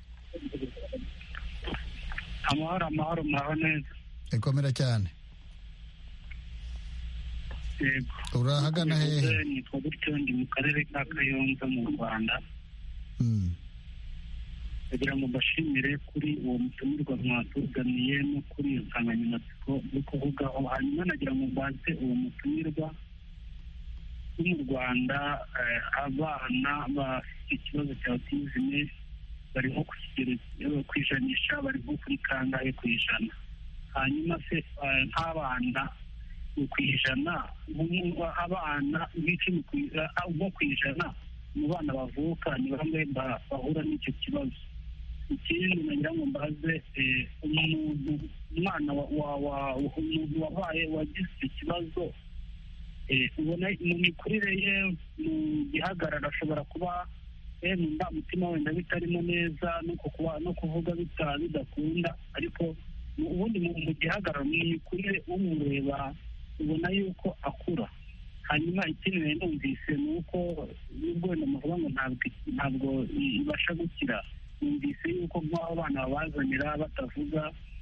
amahoro muraho neza. ikomera cyane. yego, urahagana hehe? nitwa gutyo, ndi mu karere ka Kayonza mu Rwanda. kugira ngo mbashimire kuri uwo mutumirwa mwatuzaniye no kuri iyo nsanganyamatsiko yo kuvugaho. hanyuma nagira ngo mbaze uwo mutumirwa wo mu Rwanda, abana bafite ikibazo cya autisme bari nko ku kigero ku ijanisha, bari nko kuri kangahe ku ijana? hanyuma se nk'abana ku ijana, abana nk'icumi nko ku ijana mu bana bavuka ni bamwe bahura n'icyo kibazo. ikindi nagira ngo mbaze umwana umuntu wabaye wagize icyo kibazo, ubona mu mikurire ye, mu gihagararo ashobora kuba mu ndangamutima wenda bitarimo neza, no kuvuga bidakunda, ariko ubundi mu gihagararo, mu mikurire umureba ubona yuko akura. hanyuma ikindi nari numvise ni uko nubwo wenda muvuga ngo ntabwo ibasha gukira, numvise yuko nk'aho abana babazanira batavuga,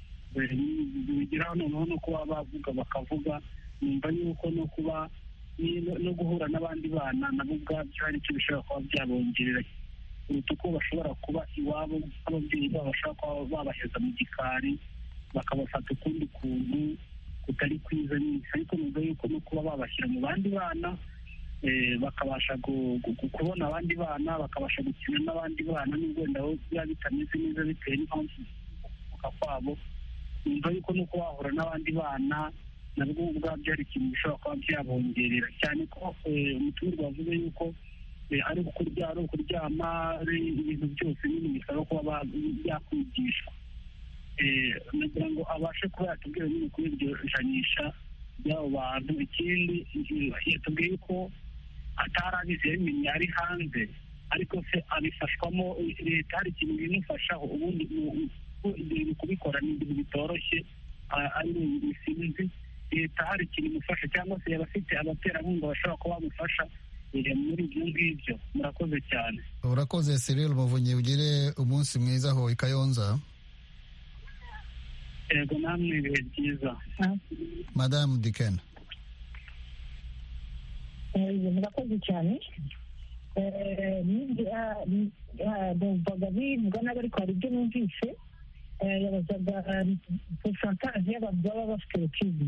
bigeraho noneho no kuba bavuga bakavuga. numva yuko no kuba no guhura n'abandi bana nabo ubwabyo hari icyo bishobora kuba byabongerera, kuruta uko bashobora kuba iwabo ababyeyi babo bashobora kuba babaheza mu gikari bakabafata ukundi kuntu kutari kwiza nyinshi. ariko numva yuko no kuba babashyira mu bandi bana, bakabasha kubona abandi bana, bakabasha gukina n'abandi bana, n'ubwo wenda biba bitameze neza bitewe n'impamvu kuvuka kwabo. numva yuko no kuba bahura n'abandi bana nabwo ubwabyo hari ikintu bishobora kuba byabongerera, cyane ko umutumirwa wavuze yuko ari ukuryama, ari ibintu byose nyine bisaba kuba byakwigishwa. nagira ngo abashe kuba yatubwira nyine kuri iryo janisha ry'abo bantu. ikindi yatubwiye ko atari abizi, yabimenye ari hanze, ariko se abifashwamo leta, hari ikintu bimufashaho. ubundi ibintu kubikora ni ibintu bitoroshye, ari sinzi leta hari ikintu imufasha, cyangwa se yaba afite abaterankunga bashobora kuba bamufasha muri ibyo ngibyo. murakoze cyane. urakoze Cyril Muvunyi, ugire umunsi mwiza aho i Kayonza. yego, namwe ibihe byiza. Madamu Dikena. murakoze cyane. numvaga bivuga nabi, ariko hari ibyo numvise. yabazaga pourcentage y'abantu baba bafite autisme.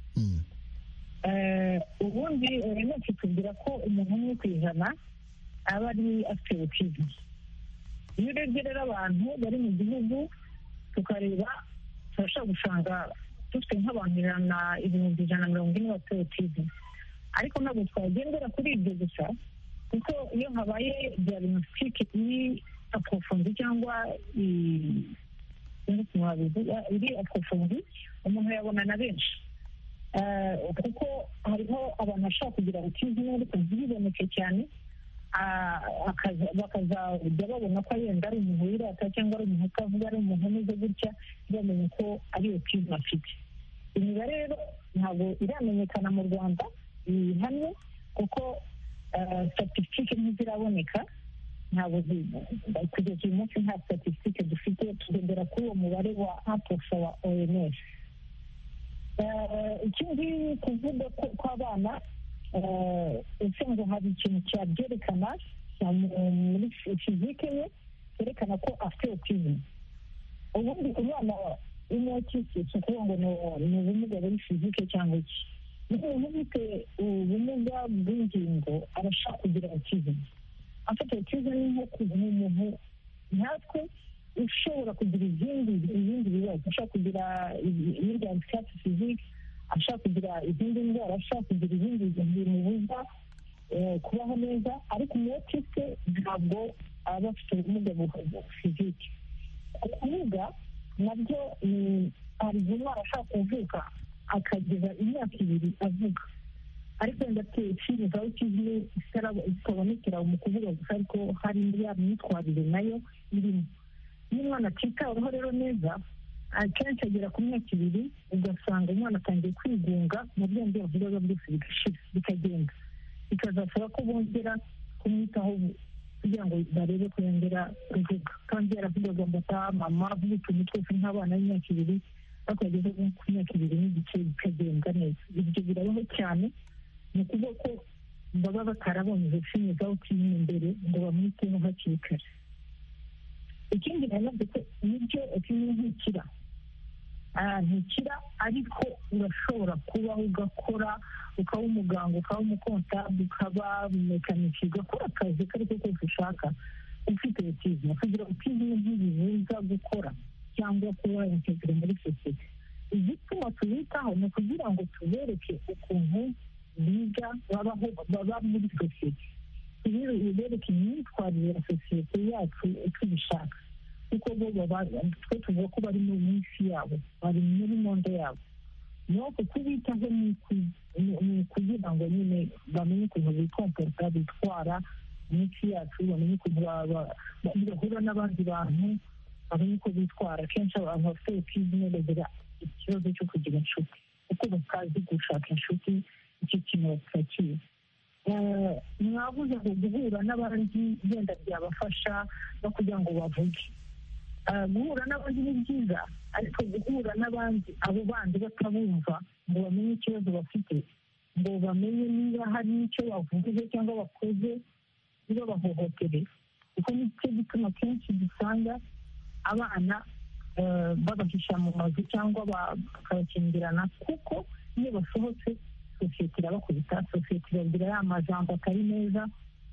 ubundi nose tubwira ko umuntu umwe ku ijana aba ari afite autisme. iyo urebye rero abantu bari mu gihugu tukareba, turashobora gusanga dufite nk'abantu 140 bafite autisme, ariko ntabwo twagendera kuri ibyo gusa, kuko iyo habaye diagnostic iri aprofondi cyangwa iri aprofondi, umuntu yabona na benshi, kuko hariho abantu bashobora kugira autisme ariko ntibiboneke cyane, bakazajya babona ko yenda ari umuntu wirata cyangwa ari umuntu utavuga, ari umuntu umeze gutya, bamenye ko ari autisme afite. imibare rero ntabwo iramenyekana mu Rwanda ihamye, kuko statisitike ntiziraboneka, ntabwo kugeza uyu munsi nta statisitike dufite. tugendera kuri uwo mubare wa 1% wa OMS. ikindi kuvuga ko abana ese ngo hari ikintu cyabyerekana muri fizike ye cyerekana ko afite otizme. ubundi umwana w'umotisi si ukuvuga ngo ni ubumuga buri fizike cyangwa iki. umuntu ufite ubumuga bw'ingingo arashaka kugira otizme. afite otizme ni nko umuntu natwe ushobora kugira ibindi bibazo, ashaka kugira ibindi handicap physique, ashaka kugira izindi ndwara, ashaka kugira ibindi bintu bimubuza kubaho neza, ariko umutiste ntabwo aba afite ubumuga fizike. ukuvuga nabyo hari igihe umwana ashaka kuvuka akageza imyaka 2 avuga, ariko wenda filime za otizme zitabonekera mu kuvuga gusa, ariko hari ya myitwarire nayo irimo. iyo umwana atitaweho rero neza, akenshi agera ku myaka 2 ugasanga umwana atangiye kwigunga, mu bwenge bavugaga byose bigashira bikagenda, bikazasaba ko bongera kumwitaho kugira ngo barebe ko yongera kuvuga. kandi yaravugaga ngo mama avuga utuntu twose nk'abana b'imyaka 2, ariko yageze ku myaka 2 n'igice bikagenda neza. ibyo birabaho cyane, ni ukuvuga ko baba batarabonye izo filime za otizme mbere ngo bamwiteho hakiri kare. ikindi nanone ko nibyo otizme ntikira, ariko urashobora kubaho ugakora, ukaba umuganga, ukaba umukontabule, ukaba mekaniki, ugakora akazi kari ko kose ushaka ufite otizme. kugira otizme ntibibuza gukora cyangwa kuba integire muri sosiyete. igituma tubitaho ni ukugira ngo tubereke ukuntu biga baba muri sosiyete, tubereke imyitwarire ya sosiyete yacu uko ibishaka, kuko twe tuvuga ko bari mu minsi yabo, bari muri monde yabo. nuko kubitaho ni ukugira ngo nyine bamenye ukuntu bikomporta, bitwara mu isi yacu, bamenye ukuntu bahura n'abandi bantu, bamenye uko bitwara. kenshi abantu bafite otizme bagira ikibazo cyo kugira inshuti, kuko batazi gushaka inshuti, icyo kintu batakiye. mwavuze ngo guhura n'abandi genda byabafasha no kugira ngo bavuge. guhura n'abandi ni byiza, ariko guhura n'abandi abo bandi batabumva ngo bamenye ikibazo bafite, ngo bamenye niba hari n'icyo bavuze cyangwa bakoze niba bahohotere. kuko nicyo gituma kenshi dusanga abana babahisha mu mazu cyangwa bakabakingirana, kuko iyo basohotse sosiyete irabakubita, sosiyete ibabwira ya majambo atari meza,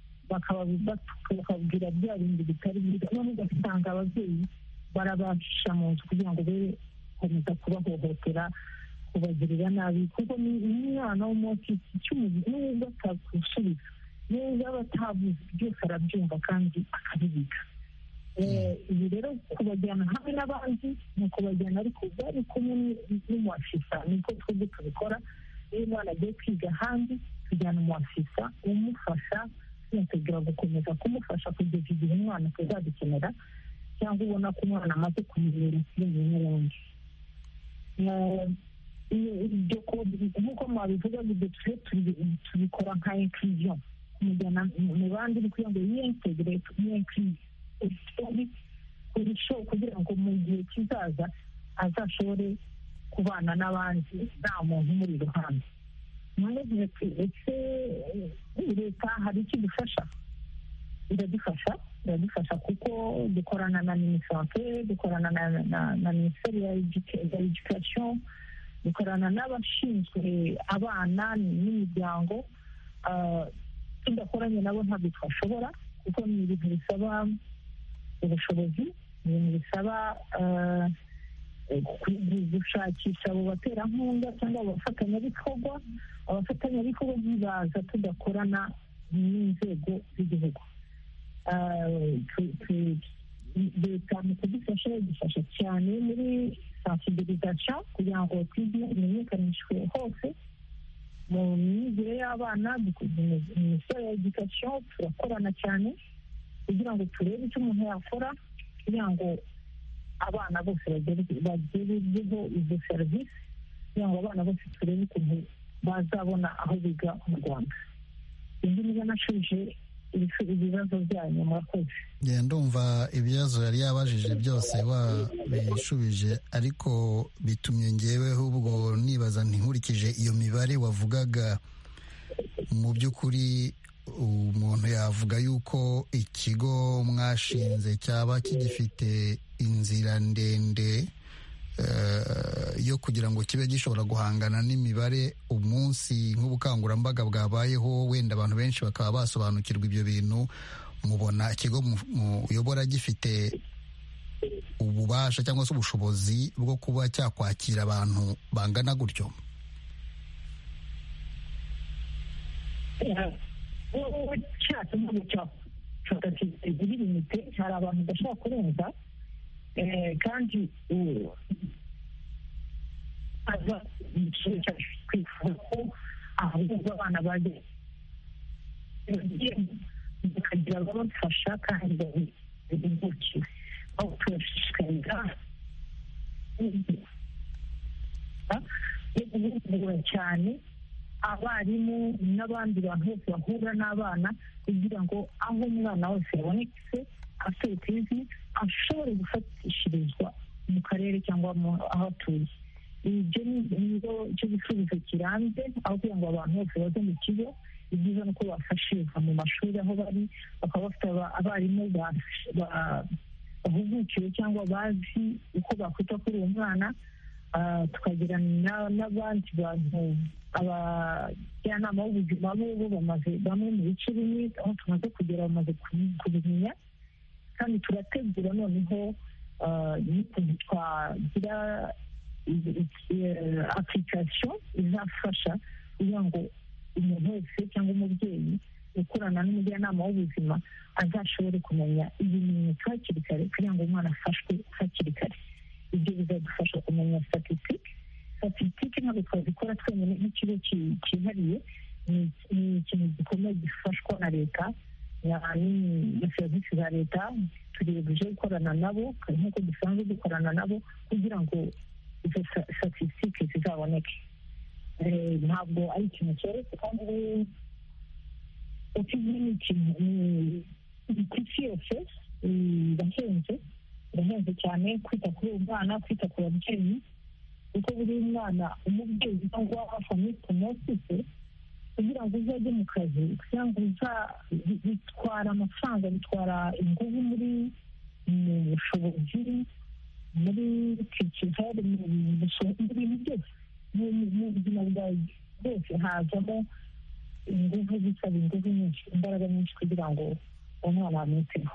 bakababwira bya bindi bitari byiza, none ugasanga ababyeyi barabahisha mu nzu kugira ngo be gukomeza kubahohotera, kubagirira nabi. kuko ni umwana w'umutisi cy'umubiri, n'ubwo atagusubiza, n'ubwo aba atavuze, byose arabyumva kandi akabibika. ibi rero kubajyana hamwe n'abandi ni ukubajyana ariko bari kumwe n'umuafisa, niko twebwe tubikora. iyo umwana agiye kwiga ahandi tujyana umuafisa umufasha, tunategura gukomeza kumufasha kugeza igihe umwana atazadukenera, cyangwa ubona ko umwana amaze kumenyera ikindi n'ubundi. nk'uko mwabivuga, tubikora nka inclusion, kumujyana mu bandi ni kugira ngo yiyintegire, kugira ngo mu gihe kizaza azashobore kubana n'abandi nta muntu umuri iruhande. mwavuze ati ese leta hari icyo idufasha? iradufasha kuko dukorana na minisante, dukorana na minisiteri ya education, dukorana n'abashinzwe abana n'imiryango. tudakoranye nabo ntabwo twashobora, kuko ni ibintu bisaba ubushobozi, ni ibintu bisaba gushakisha abo baterankunga cyangwa abafatanyabikorwa. abafatanyabikorwa ntibaza tudakorana n'inzego z'igihugu. leta mu kudufasha idufasha cyane muri sensibilisation kugira ngo otizme imenyekanishwe hose mu myigire y'abana. minisiteri ya education turakorana cyane kugira ngo turebe icyo umuntu yakora kugira ngo abana bose bagereho izo serivisi, kugira ngo abana bose turebe ukuntu bazabona aho biga mu Rwanda. indi niba nashubije ibibazo byanyu. Murakoze. ndumva ibibazo yari yabajije byose wabishubije, ariko bitumye ngeweho ubwo nibaza nkurikije iyo mibare wavugaga, mu by'ukuri umuntu yavuga yuko ikigo mwashinze cyaba kigifite inzira ndende yo kugira ngo kibe gishobora guhangana n'imibare umunsi nk'ubukangurambaga bwabayeho, wenda abantu benshi bakaba basobanukirwa ibyo bintu. Mubona ikigo muyobora gifite ububasha cyangwa se ubushobozi bwo kuba cyakwakira abantu bangana gutyo? hari abantu badashobora kurenza, kandi twifuza ko ahubwo abana bajya bakagira ababafasha kandi babibukiwe, aho turashishikariza yo guhugura cyane abarimu n'abandi bantu bose bahura n'abana, kugira ngo aho umwana wese yabonetse afite autisme ashobore gufatishirizwa mu karere cyangwa aho atuye. ibyo ni cyo gisubizo kirambye, aho kugira ngo abantu bose baze mu kigo. Ibyiza ni uko bafashirizwa mu mashuri aho bari, bakaba bafite abarimu bahugukiwe cyangwa bazi uko bakwita kuri uwo mwana. Tukagira n'abandi bantu, abajyanama b'ubuzima bo bamaze bamwe mu bice bimwe aho tumaze kugera bamaze kubimenya, kandi turategura noneho n'ukuntu twagira application izafasha kugira ngo umuntu wese cyangwa umubyeyi ukorana n'umujyanama w'ubuzima azashobore kumenya ibimenyetso hakiri kare kugira ngo umwana afashwe hakiri kare. Ibyo bizadufasha kumenya statistique ntabwo twazikora twenyine nk'ikigo cyihariye, ni ikintu gikomeye gifashwa na leta na serivisi za leta. tugejeje gukorana nabo nk'uko dusanzwe dukorana nabo kugira ngo izo statistique zizaboneke. Ntabwo ari ikintu cyoroshye, kandi autisme ni ikintu ku isi yose irahenze cyane. Kwita kuri uwo mwana, kwita ku babyeyi, kuko buri mwana umubyeyi cyangwa famille tumufite kugira ngo uzajye mu kazi, kugira ngo bitwara amafaranga, bitwara ingufu muri mu bushobozi, muri kicihari, mu bintu byose, mu buzima bwawe bwose hazamo ingufu, bisaba ingufu nyinshi, imbaraga nyinshi kugira ngo umwana amwiteho.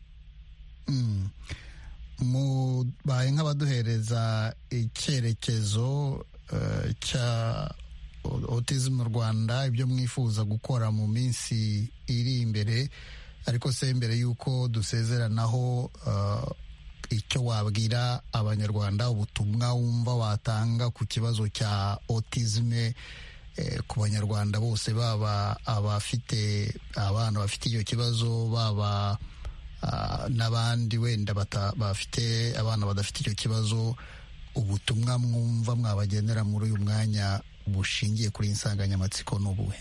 mubaye nk'abaduhereza icyerekezo cya autism mu Rwanda, ibyo mwifuza gukora mu minsi iri imbere, ariko se mbere y'uko dusezeranaho, icyo wabwira abanyarwanda, ubutumwa wumva watanga ku kibazo cya autisme ku banyarwanda bose, baba abafite abana bafite icyo kibazo, baba n'abandi wenda bafite abana badafite icyo kibazo, ubutumwa mwumva mwabagenera muri uyu mwanya bushingiye kuri insanganyamatsiko ni ubuhe?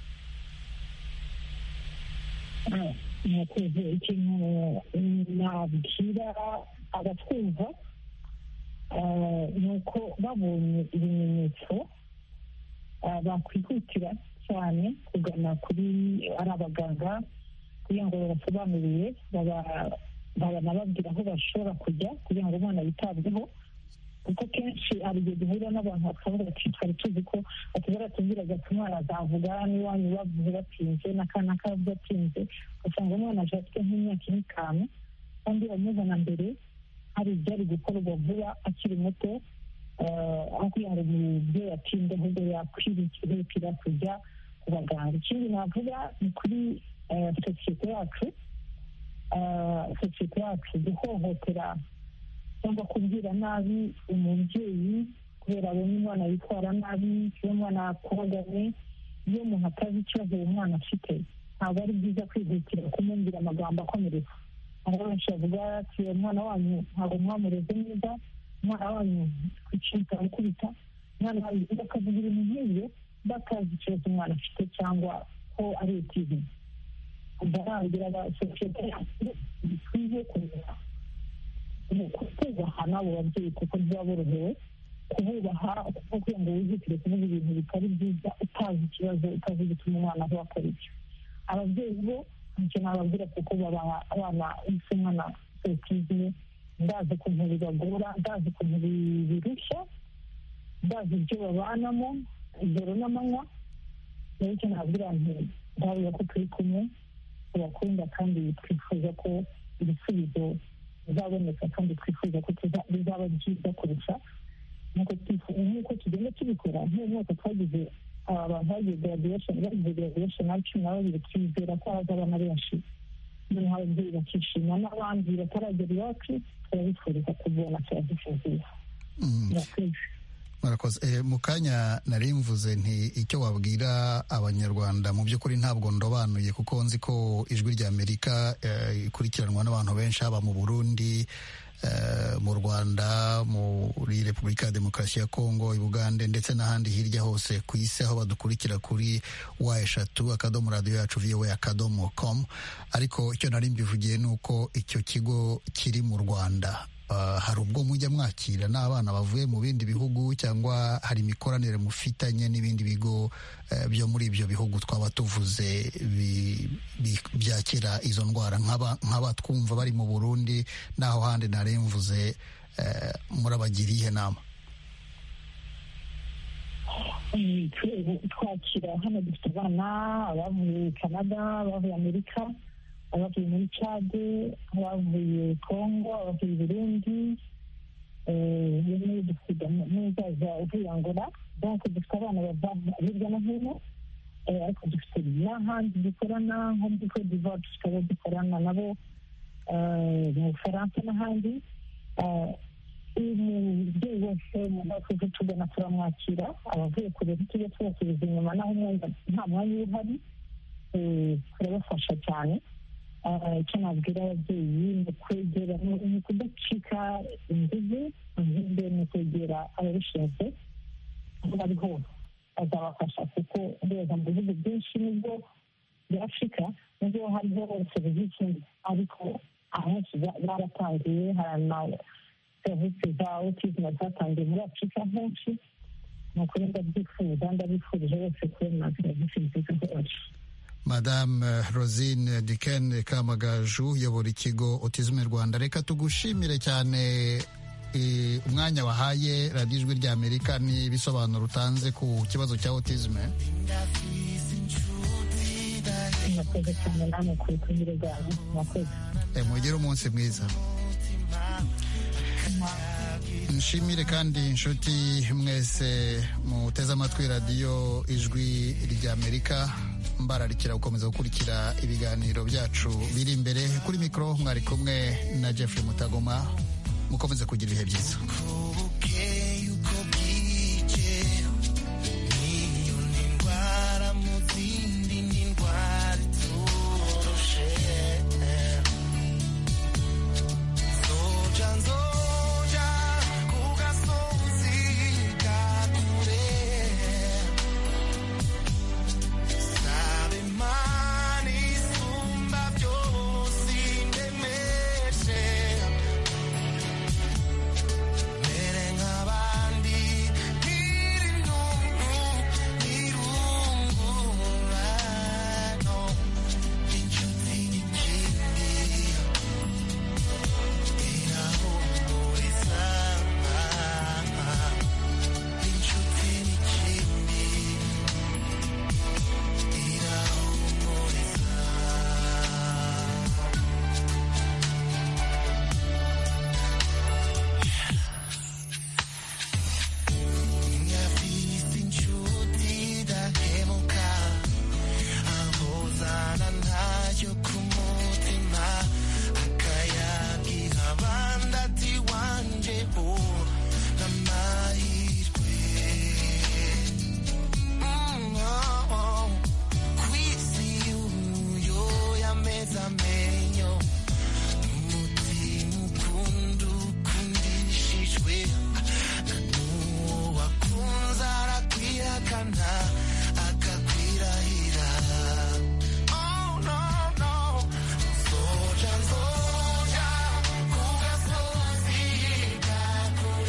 ikintu nabwira abatwumva ni uko babonye ibimenyetso bakwihutira cyane kugana kuri ari abaganga kugira ngo babasobanurire, babanababwira aho bashobora kujya kugira ngo umwana yitabweho. Kuko kenshi hari igihe duhura n'abantu bakavuga ati twari tuzi ko baratubwiraga ati umwana azavuga n'iwanyu bavuze batinze n'akana kavuze atinze, ugasanga umwana aje afite nk'imyaka 5 kandi bamuzana mbere hari ibyari gukorwa vuba akiri muto, aho kugira ngo umubyeyi atinde ahubwo yakwihutira kujya ku baganga. Ikindi navuga ni kuri sosiyete yacu guhohotera cyangwa kubwira nabi umubyeyi kubera abonye umwana yitwara nabi, iyo umwana akubaganye, iyo umuntu atazi ikibazo uwo mwana afite, ntabwo ari byiza kwihutira kumubwira amagambo akomeretsa. Hari benshi bavuga ati umwana wanyu ntabwo mwamureze neza, umwana wanyu kwicika gukubita, umwana wanyu bakavuga ibintu nk'ibyo batazi ikibazo umwana afite cyangwa ko ari autisme. ndarangira abasosiyete bikwiye kububaha n'abo babyeyi kuko ntibaborohewe kububaha kuko kugira ngo wihutire kuvuga ibintu bitari byiza utazi ikibazo utazi gutuma umwana aho akora ibyo. Ababyeyi bo ntacyo nababwira kuko babaha abana umwana autisme, ndazi ukuntu bibagora, ndazi ukuntu birushya, ndazi ibyo babanamo ijoro n'amanywa. rero icyo nababwira ndabona ko turi kumwe tubakunda kandi twifuza ko ibisubizo bizaboneka kandi twifuza ko bizaba byiza kurusha nk'uko tugenda tubikora. nk'uyu mwaka twagize abantu bagize graduation ari 12 twizera ko haza abana benshi noneho ababyeyi bakishima n'abandi bataragera iwacu turabifuriza kubona serivisi nziza. murakoze. Mu kanya nari mvuze nti icyo wabwira abanyarwanda mu by'ukuri ntabwo ndobanuye kuko nzi ko ijwi rya Amerika ikurikiranwa n'abantu benshi haba mu Burundi, mu Rwanda, muri Repubulika ya Demokarasi ya Kongo, i Bugande ndetse n'ahandi hirya hose ku isi aho badukurikira kuri wa#radio-yacu@voa.com. ariko icyo nari mbivugiye ni uko icyo kigo kiri mu Rwanda. Hari ubwo mujya mwakira n'abana bavuye mu bindi bihugu cyangwa hari imikoranire mufitanye n'ibindi bigo byo muri ibyo bihugu twaba tuvuze byakira izo ndwara nk'abatwumva bari mu Burundi n'aho handi nari mvuze, murabagiriye nama? twakira hano dufite abana abavuye Canada, abavuye Amerika, abavuye muri Chad, abavuye Congo, abavuye Burundi, dufite n'umuzaza uvuye Angola. donc dufite abana bava hirya no hino, ariko dufite n'ahandi dukorana nko muri Cote d'Ivoire, dufite abo dukorana nabo mu Bufaransa n'ahandi. umubyeyi wese mu mwaka tugana turamwakira, abavuye kure tujya tubasubiza inyuma naho umwenda nta mwanya uhari, turabafasha cyane. icyo nabwira ababyeyi ni kwegera, ni kudacika ingufu, ahubwo ni kwegera ababishinzwe aho bari hose bazabafasha, kuko ureba mu bihugu byinshi nubwo bya Afurika nubwo hariho serivisi ariko ahenshi baratangiye, hari na serivisi za autisme zatangiye muri Afurika henshi. ni ukuri ndabifurije bose kubona serivisi nziza hose. Madame Rosine Diken Kamagaju uyobora ikigo Autisme Rwanda, reka tugushimire cyane umwanya wahaye radiyo ijwi rya Amerika n'ibisobanuro utanze ku kibazo cya autisme. murakoze cyane namwe ku butumire bwanyu, murakoze. Mugire umunsi mwiza. Nshimire kandi inshuti mwese muteze amatwi radiyo ijwi rya Amerika, mbararikira gukomeza gukurikira ibiganiro byacu biri imbere. Kuri mikoro mwari kumwe na Jeffrey Mutagoma, mukomeze kugira ibihe byiza.